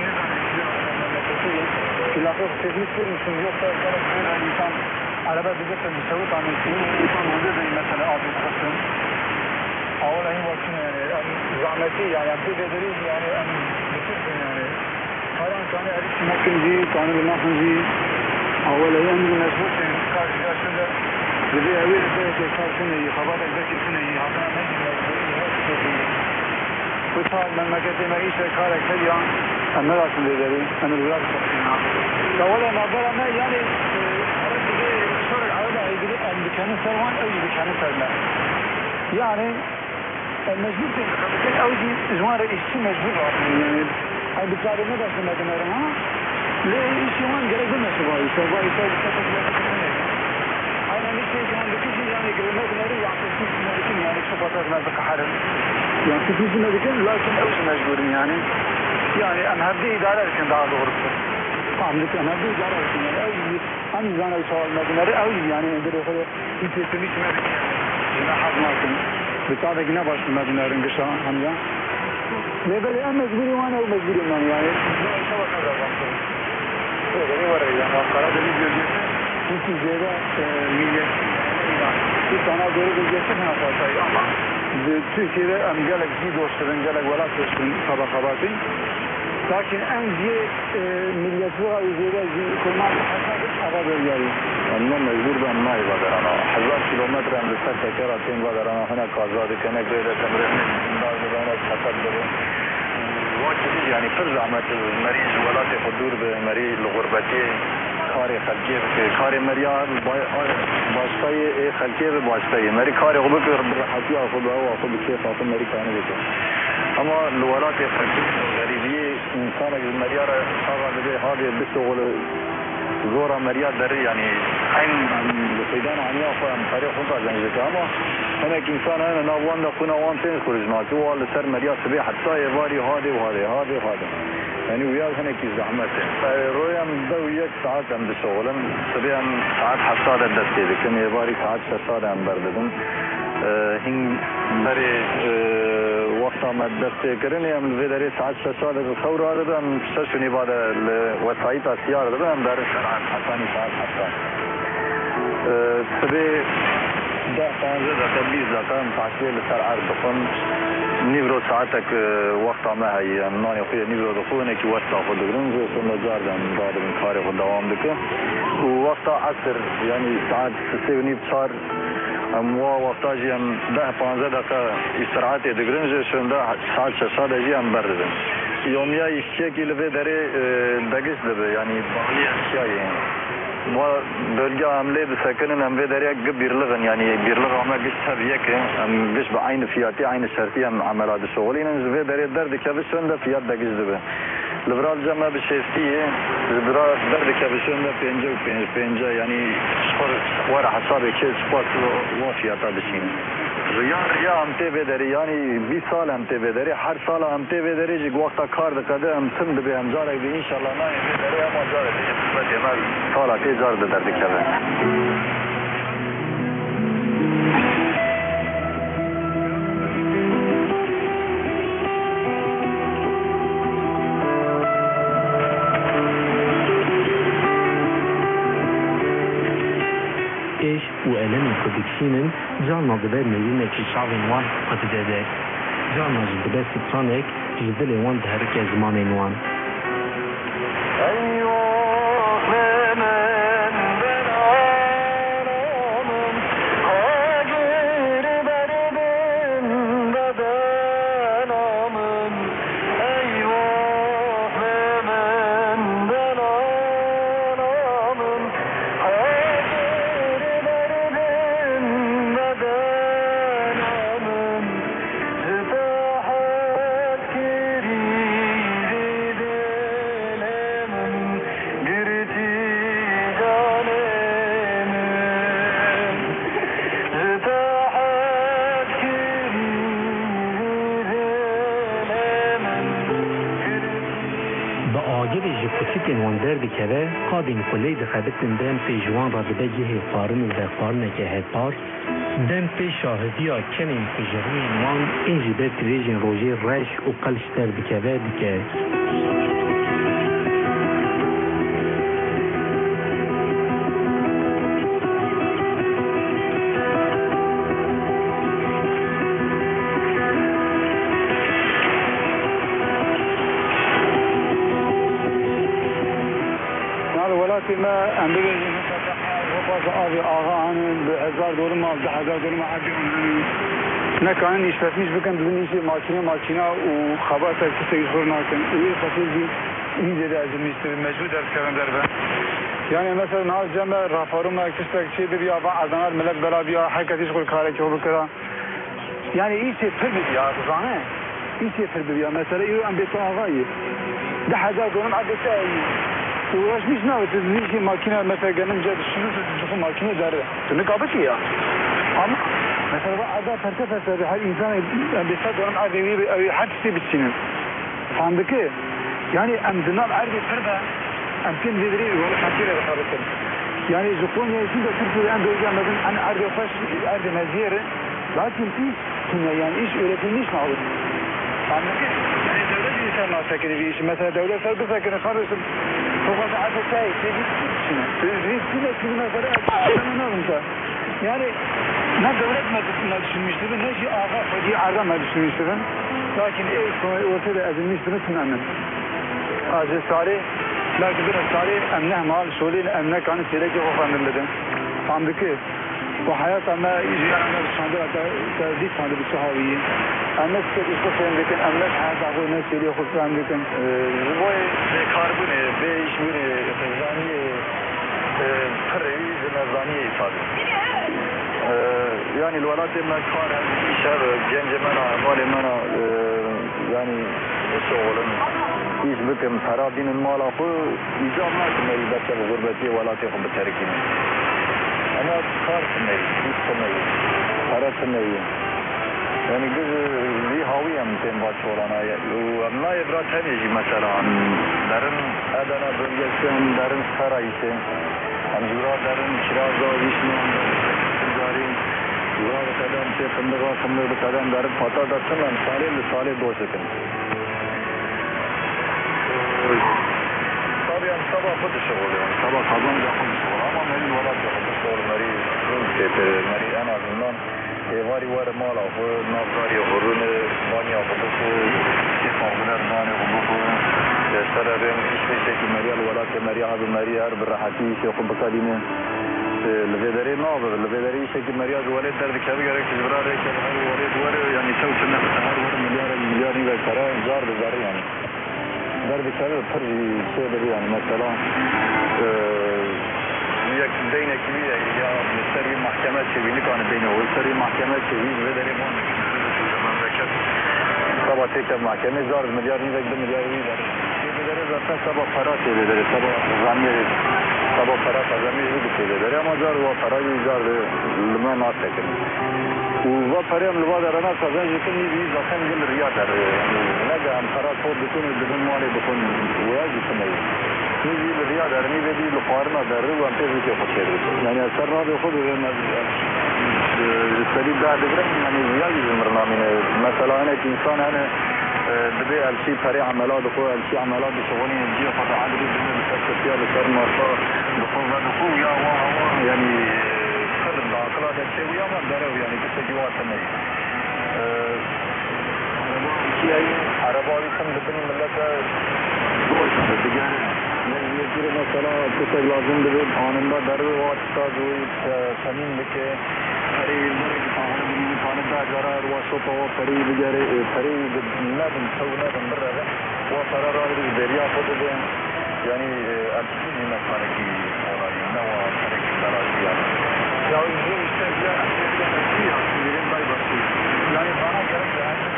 نظام لاقيه تزميش كرين شنو يوصل كرين كرين الإنسان على باب بجسد بشروط عن الإنسان موجود مثلا أعطي تخصم أولا هي وكين يعني زعمتي يعني أبدي بدريج يعني أن بكرة يعني هذا كان يعرف ممكن زي كان الماخن زي أولا هي أمر مشهور في كار جاش كذا بدي أقول لك كار سنة خبرك ذاك سنة هذا ما يجي وصار من مكتب ما إيش كارك هيا أنا لا أسمع ذلك أنا الولاد شخصيا أولا ما برا ما يعني عرفت ليه شرق عودة يقول أن بكانوا سروان أو بكانوا سرنا يعني مجبور تنتخبتين أو دي جوان رئيسي مجبور يعني هاي بتعرف ما بس ما تمرها ليه إيش يوان جرب ما سواي سواي أنا نسي جوان بكيش يعني قبل ما تمري يعني كيش ممكن يعني شفتات ما بكحرم يعني كيش ممكن لكن أوش مجبورين يعني أنا هدي إدارة كان ده غرفة عندك أنا هدي إدارة يعني أو أنا زانا سوال ما تمري أو يعني عندي خلي يتسميش ما جنا حظ ماكن بتاعه جنا باش ما بنارن قشا همجا لبلي أنا مجبوري وأنا ومجبوري من يعني شو كذا بقول هذا ورا يعني قرار اللي بيجي في زيادة مية في أنا دوري بيجي هنا فاضي أما Türkiye'de gelek zidoşların gelek vela sözün tabakabatı lakin en milliyetçi ve üzere kurmak hava bölgeleri. Annem mecbur ben nay vadarana. 1000 kilometre endişe tekeratın vadarana. Hına kazadı kenek böyle temrenin bazılarına çatatları. واجد يعني كل زعمت مريض ولات حضور بمريض الغربتي كاري خلقي كاري مريض باشتاي خلقي باشتاي مري كاري غبك راحتي اخذ هوا اخذ كيف اخذ مري كان بك اما الولات خلقي غريبيه انسان المريض صار به هذا بشغل زورا مريض دري يعني حين بصيدان عنيا فهم طريق خطا زنجك اما هناك انسان انا ناوان نكون وان تنس خرجناك هو اللي صار مريض سبي حتى يباري هذا وهذا يعني وياه هناك زحمه رويا من دويك ساعات عم بشغل سبي ساعات حصاد الدستي لكن يباري ساعات شصاد عم بردن هين بري وقتا ما دستي كرني عم الفيدري ساعات شصاد الخور هذا عم ششني بعد وسائط السياره هذا عم دار ساعات حساني ساعات حسان سبي ده 15 دقيقه تعشيه لسر عرضكم نيفرو ساعتك وقت ما هي ناني خويا نيفرو دخولنا كي وسط خد جرنز ثم جاردن بعد من خارج الدوام بك ووقت عصر يعني ساعات 6 صار اموا وقت جي ام 10 15 دقيقه استراحه دجرنز شون ده ساعات 6 دقيقه ام برد يوميا يشكي لبه دري دگش لبه يعني باقي اشياء ما bölge hamle bisakenin hem ve derya birliğin yani birliğ ama güç tabiye ki hem güç be aynı fiyatı aynı şartı hem ameladı şoğlinin ve derya derdi ki bir de fiyat da güçlü be. Liberal cama bir şeysi liberal derdi ki bir pence yani spor var hesabı ki spor o fiyata bir şey. Riya amte bederi yani bir sal amte bederi her sal amte bederi jig vakta kar da kadar am tım da bir amcar gibi inşallah ne bederi ama car edecek ve temel sala tecar da derdik abi. ايش وألم كودكشينن جانا دبر نيومك شعبين وان قتدده جانا جدبر سترانك جدل وان دهرك زمان وان دکره قابین کلی دخبتن دم پی جوان را دبیه فارن و دفارن که هپار دم پی شاهدی ها کنین کجروی وان اینجی به تریجن روژی رش و قلشتر دکره دکه ما أمبري أبي آغان بهزار دولار ما بهزار دولار ما عدي نه كان يشتريش بكن بدون شيء ماكينة وخبر تكسي يخور ناكن وين خطير دي إيجاد أجل مشتري موجود الكلام دربه يعني مثلا ناس جمع رافارو ما كشتك شيء بيا بعض أذنار ملك بلا بيا حركة يشغل كاره كهو كذا يعني إيش فرق بيا تزانه إيش فرق بيا مثلا يو أم بيت آغاي ده هزار دولار عدي تاعي وراش مش ناوي تزيد ماكينة مثلا جنم جاب شنو تشوفوا ماكينة دارة تنقابش فيها أما مثلا بعد فرتفت بحال إنسان بيصدق أم عربي أو حد يصير بالسنين فهمت كيف؟ يعني أم دنال عربي فردا أم كن ندري ولا حكينا بحركة يعني زقون يصير تركوا أم بيجي مثلا أنا عربي فش عربي مزيرة لكن إيش كنا يعني إيش ولا تنيش نعود فهمت كيف؟ يعني دولة إنسان ما سكر فيش مثلا دولة سر بسكر خالص فقط عارف شيء تجي كذا مثلا أنا أنت يعني ما دولة ما düşünmüştür ne şey ağa fadi arda ما düşünmüştür lakin ortada edilmiştir tamamen acil sari lakin bir sari emne mal şöyle emne kanı çeleki o kanırladı sandıkı وحياة ما يجي أنا بشاندر تزيد شاندر بشهاوي الناس كيف فهم لكن الناس حياة أقول الناس اللي يخص فهم لكن زبوي كاربون بيش بني خزاني فرعي زمزاني صادق يعني الولايات ما كان شر جنج منا مال منا يعني شغلن إيش بكم فرادين المال أخو إجاب ما كمل بس بغربتي ولاياتي خب بتركين أنا كار سمي إيش سمي فراد سمي يعني جز لي هاوي أم تين باشورانا وأنا يبرا تانيجي مثلا درن أدنى بلجسم درن سرايسه أمجورا درن شرازا ويشنا جارين جورا بكدام تي فندقا فندق بكدام درن فتا دستن سالي دوسكن طبعا طبعا خود الشغل يعني طبعا خزان جا خود الشغل أما مري ولا جا خود الشغل مري أنا زمان واری وار مال أخو نافذاری خورون بانیا خودکو تفاهمنا بانه خودکو سرابم إشتى کی مري الولاد مري عاد مري هر براحتی شيء خود بکارینه لفدری ناو لفدری إشتى کی مري از ولد درد کبی گره که برای که هر ولد واره يعني شو سنة هر وار مليار نیو کرا زار بزاری يعني درد کبی پرجی شيء بری يعني مثلا یک دینه کی یا سری محکمه چوی نکانه دینه و سری محکمه چوی و داری من مملکت سبا تیکه محکمه 1000 میلیارد نیوک 2 میلیارد نیوک داره زرتا سبا فرات داره سبا زمیر سبا فرات زمیر بود داره اما زار و فرای زار لما ناسکن و فریم لوا داره نه سازن جتن نیوی زاتن گل ریا داره نگه هم فرات خود بکنه بدون مالی بکن و جتن نیوی ریا داره نیوی لخوارنا داره و انتظری که خود شده يعني أثر رابع خود السليم ده دقرن يعني زيادة بالبرنامج مثلا أنا كإنسان أنا بدي الشيء فريق عملات دخول الشيء عملات بشغلين الجيل قطع عدد من الفكر فيها لصار مرة دخول دخول يا واه يعني خلنا بعقلات الشيء ويا ما دروا يعني كتجوات سنة شيء عربي كم بدنا ملكة دوش بديان يجري مثلا كتير لازم بدون آنندا درو واتسا دوي سمين بكه فري مريض فاهم من دا جرا رواسطه فري بجري فري نادم سونا مرة وفرار دريا خده يعني أكيد من خارجي ولا نوع خارجي دراسي يا يجوا يستجيا أشياء كثيرة من باي بس يعني أنا كلام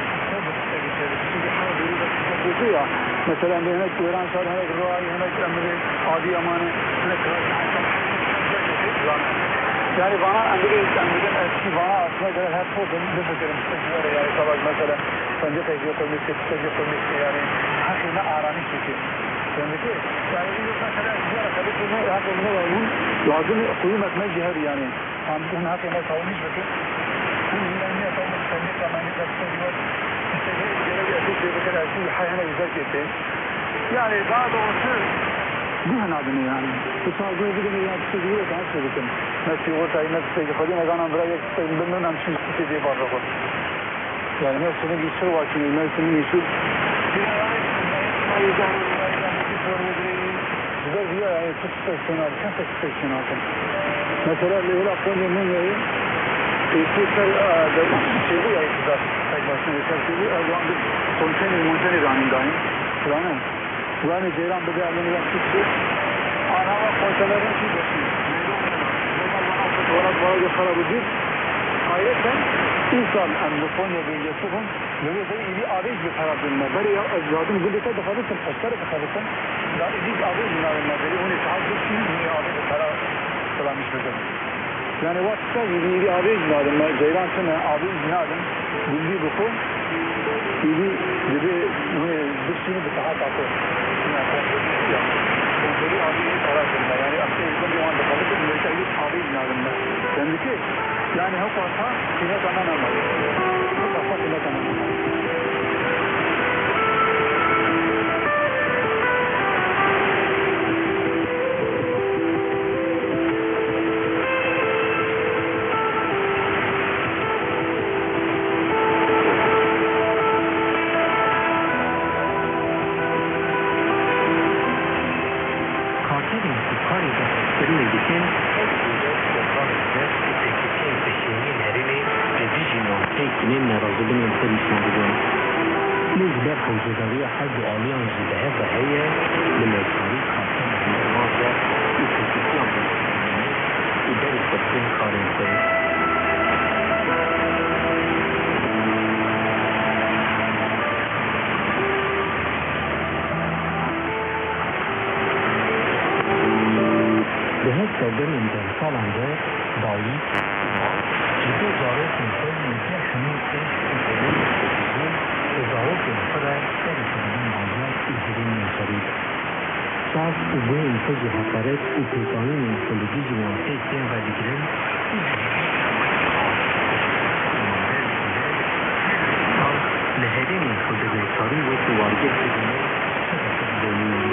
ده مثلا هناك إيران صار هناك رواي هناك أمر عادي أمانة هناك يعني بنا أمريكا أشي بنا أصلا ده هذا فوق بمثل مستشفى يعني طبعا مثلا فنجة تجيء كمية تجيء كمية يعني حقنا أراني شيء يعني كده يعني مثلا زيارة كده إنه هذا من هو لازم قيمة مجهر يعني عم بقول هذا ما سويش بكده يعني طبعا فنجة كمان تجيء يعني بعض الشيء جهنا عدني يعني تصار جوه بدنا يعني تسويه ده شيء كده نفسي وقتها نفسي خدينا كان برأيك بدنا نمشي كده برا يعني نفسي نجي شو واكي نفسي نجي شو ده يعني تستشنال كم تستشنال مثلا اللي هو أقول من يعني يصير ده شيء يعني كذا konteyner ranındayım. Yani ceyran bir de elini yaptıkça ana ve konteynerin şiddeti. Olarak bana gösterdi bir. Ayrıca insan Konya bölgesi bu. Böyle bir arayış bir tarafında. Böyle zaten birlikte de fazla postları da fazla. Daha ilk arayış binarında böyle onu sadece şimdi bir arayış bir taraf kullanmış bir. Yani vakıfta bir arayış binarında ceyran sana arayış binarında bildiği bu konu. İyi gibi bir sürü bir daha tatlı. Kontrolü abi tarafında yani aslında bir anda kalıp Amerika'yı abi inanımda. Kendisi yani hep olsa yine kanan ama. Hep olsa yine kanan. کاری دستگیری میدیکن هرینه جدیجی نوانتای کنین نرازبین انتر میشنگوین لجبر حوزداری حد آلیان جبهه و هیه لمرساری خاصه مهمه مازه و تکیسیان بسیارنه و در خطبین کارین کنید به هست کردن اندن سالانده دایی جدو زاره کنسل میگه همین ایش کنسلی تکیزون ازاو کنسره سری کنین بازار ایزرین منصرید صاف و به انتج حقارت و پیکانین انسولوگی جوانته کن و دیگرین لهرین خود بیتاری و توارگه کدنه سبب دونیم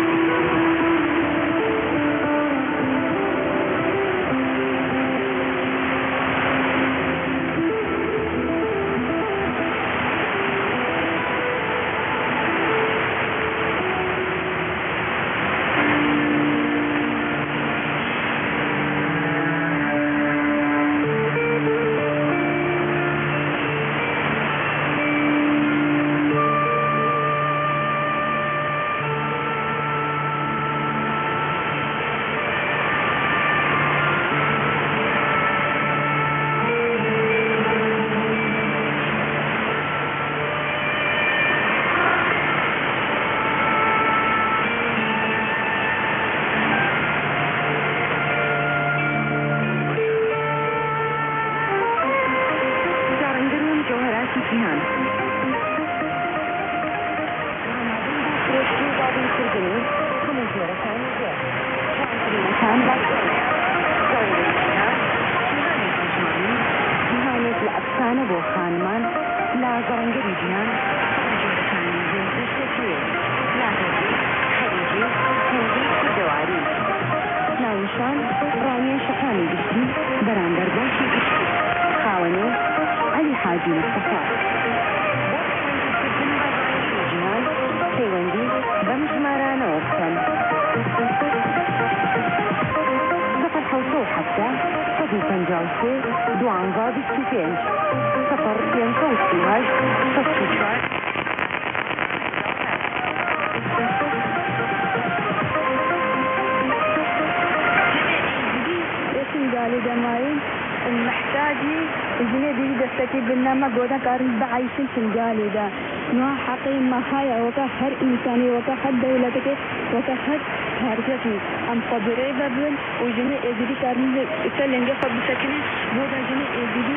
بعيشين شنقالي ده نوع حقي ما هاي وكهر إنساني وكهر دولتك وكهر هرجتي أم قبري ببن وجني إجري كارن سلنجة فبسكني بودا جني إجري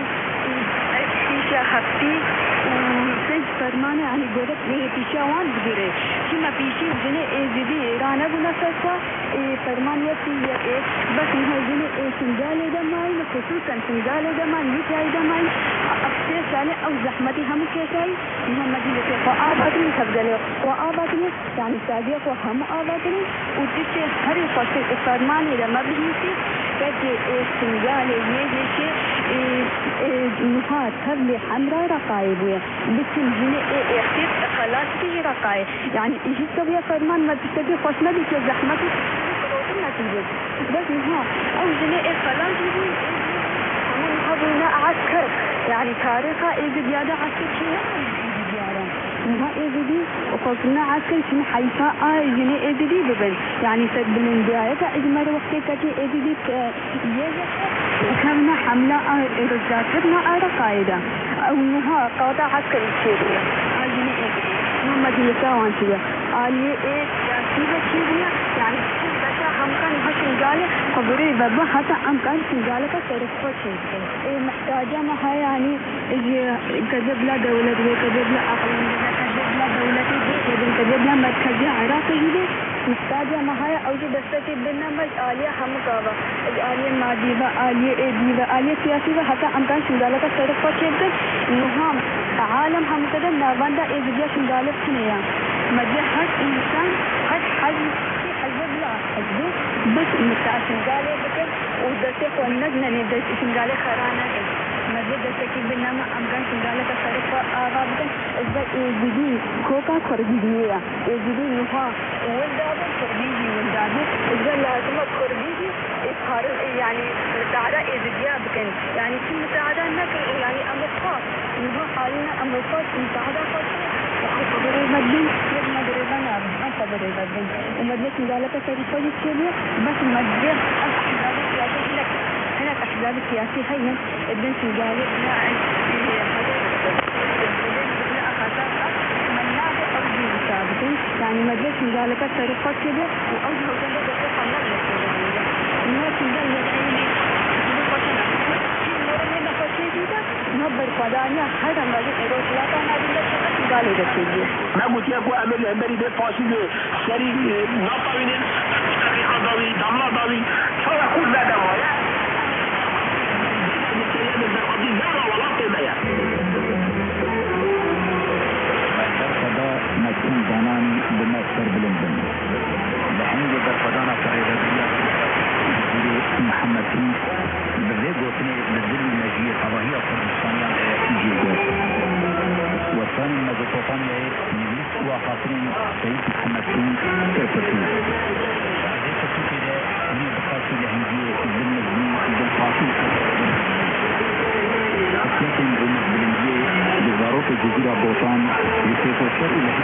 أشيشة خفي وسج فرمانة يعني بودا بيشة وان بجري كما بيشي جني إجري رانا بنفسها فرمان يبتي بس إنه جني شنقالي ده ماي خصوصا شنقالي ده ماي يتعي ده ماي أفسير سالي أو زحمتي هم كيساي محمد يلقي وآباتني تبدلي وآباتني يعني ساديق وهم آباتني وتشي هري فصل فرماني لما بيجي كذي سنجالي يجي نهار هبلي حمراء رقايبويا بسم جني اختير خلاص تيجي رقايب يعني يجي سويا فرمان ما تستدي خوشنا بيك زحمتي بس نهار أو جني خلاص يجي هنا عسكر يعني تاريخها إيجابية عسكرية نها إيجابي وقصنا عسكر شن حيفاء جني إيجابي ببن يعني تبين بداية إجمال وقت كتي إيجابي يجي وكمنا حملة رجعتنا على قاعدة أو نها قاطع عسكري كبيرة جني إيجابي محمد يسوون كذا عليه إيه كذا كذا يعني هم كان هالشنقالة خبري بابا حتى هم كان شنقالة كترف وشيء محتاجة ما هي يعني كذب لا دولة وكذب لا أقليم كذب لا دولة كذب لا مركزية عراقي جدي محتاجة ما هي أوجه دستة برنامج آلية هم كذا آلية مادية آلية دية آلية سياسية حتى هم كان شنقالة كترف وشيء نهم عالم هم كذا نباندا إزديا شنقالة كنيا مجد هر إنسان هر حزب بس متاع شنقالة بكر ودستك والنجنة ندس شنقالة خرانة مجد دستك بنما أمكان شنقالة كسرق آغابك إذا إيجدي كوكا كربيجية إيجدي نها ولدابة كربيجي ولدابة إذا لازم كربيجي إظهار يعني تعالى إذا بكن يعني في مساعدة نكر يعني أمريكا إنه حالنا أمريكا مساعدة خاصة وأنقذ المدين يقدر يبنى أنقذ المدين ومدينة مجالة تاريخية كبيرة بس مدينة الأحزاب السياسية لك هنا الأحزاب السياسية هي البنت مجالة يعني مجلس مجالة طريقات كده وأظهر كده بطريقة مجلس الناس مجلس نبر قدانيا هذا ما يقولون لا تنادي لا تقالي ده ما قلت يا ابو امل امبارح ده فاشل شريك نطوين طريقه ضوي دملا ضوي شو يقول لا دم ولا مكتوم زنان بمكتر بلندن بحنجة درفدانا فريدادية محمد فيه بذيك وثني بالذل النجية قضاهية كردستانية جيجات والثاني المزوطوطانية نبيس وخاصين سيد محمد فيه كرفتو هذه كتوكي ده من بقاسي لهنجية ضمن الزمين بالقاسي لكن رمز بلنجية بزاروت الجزيرة بوطان لسيكوشر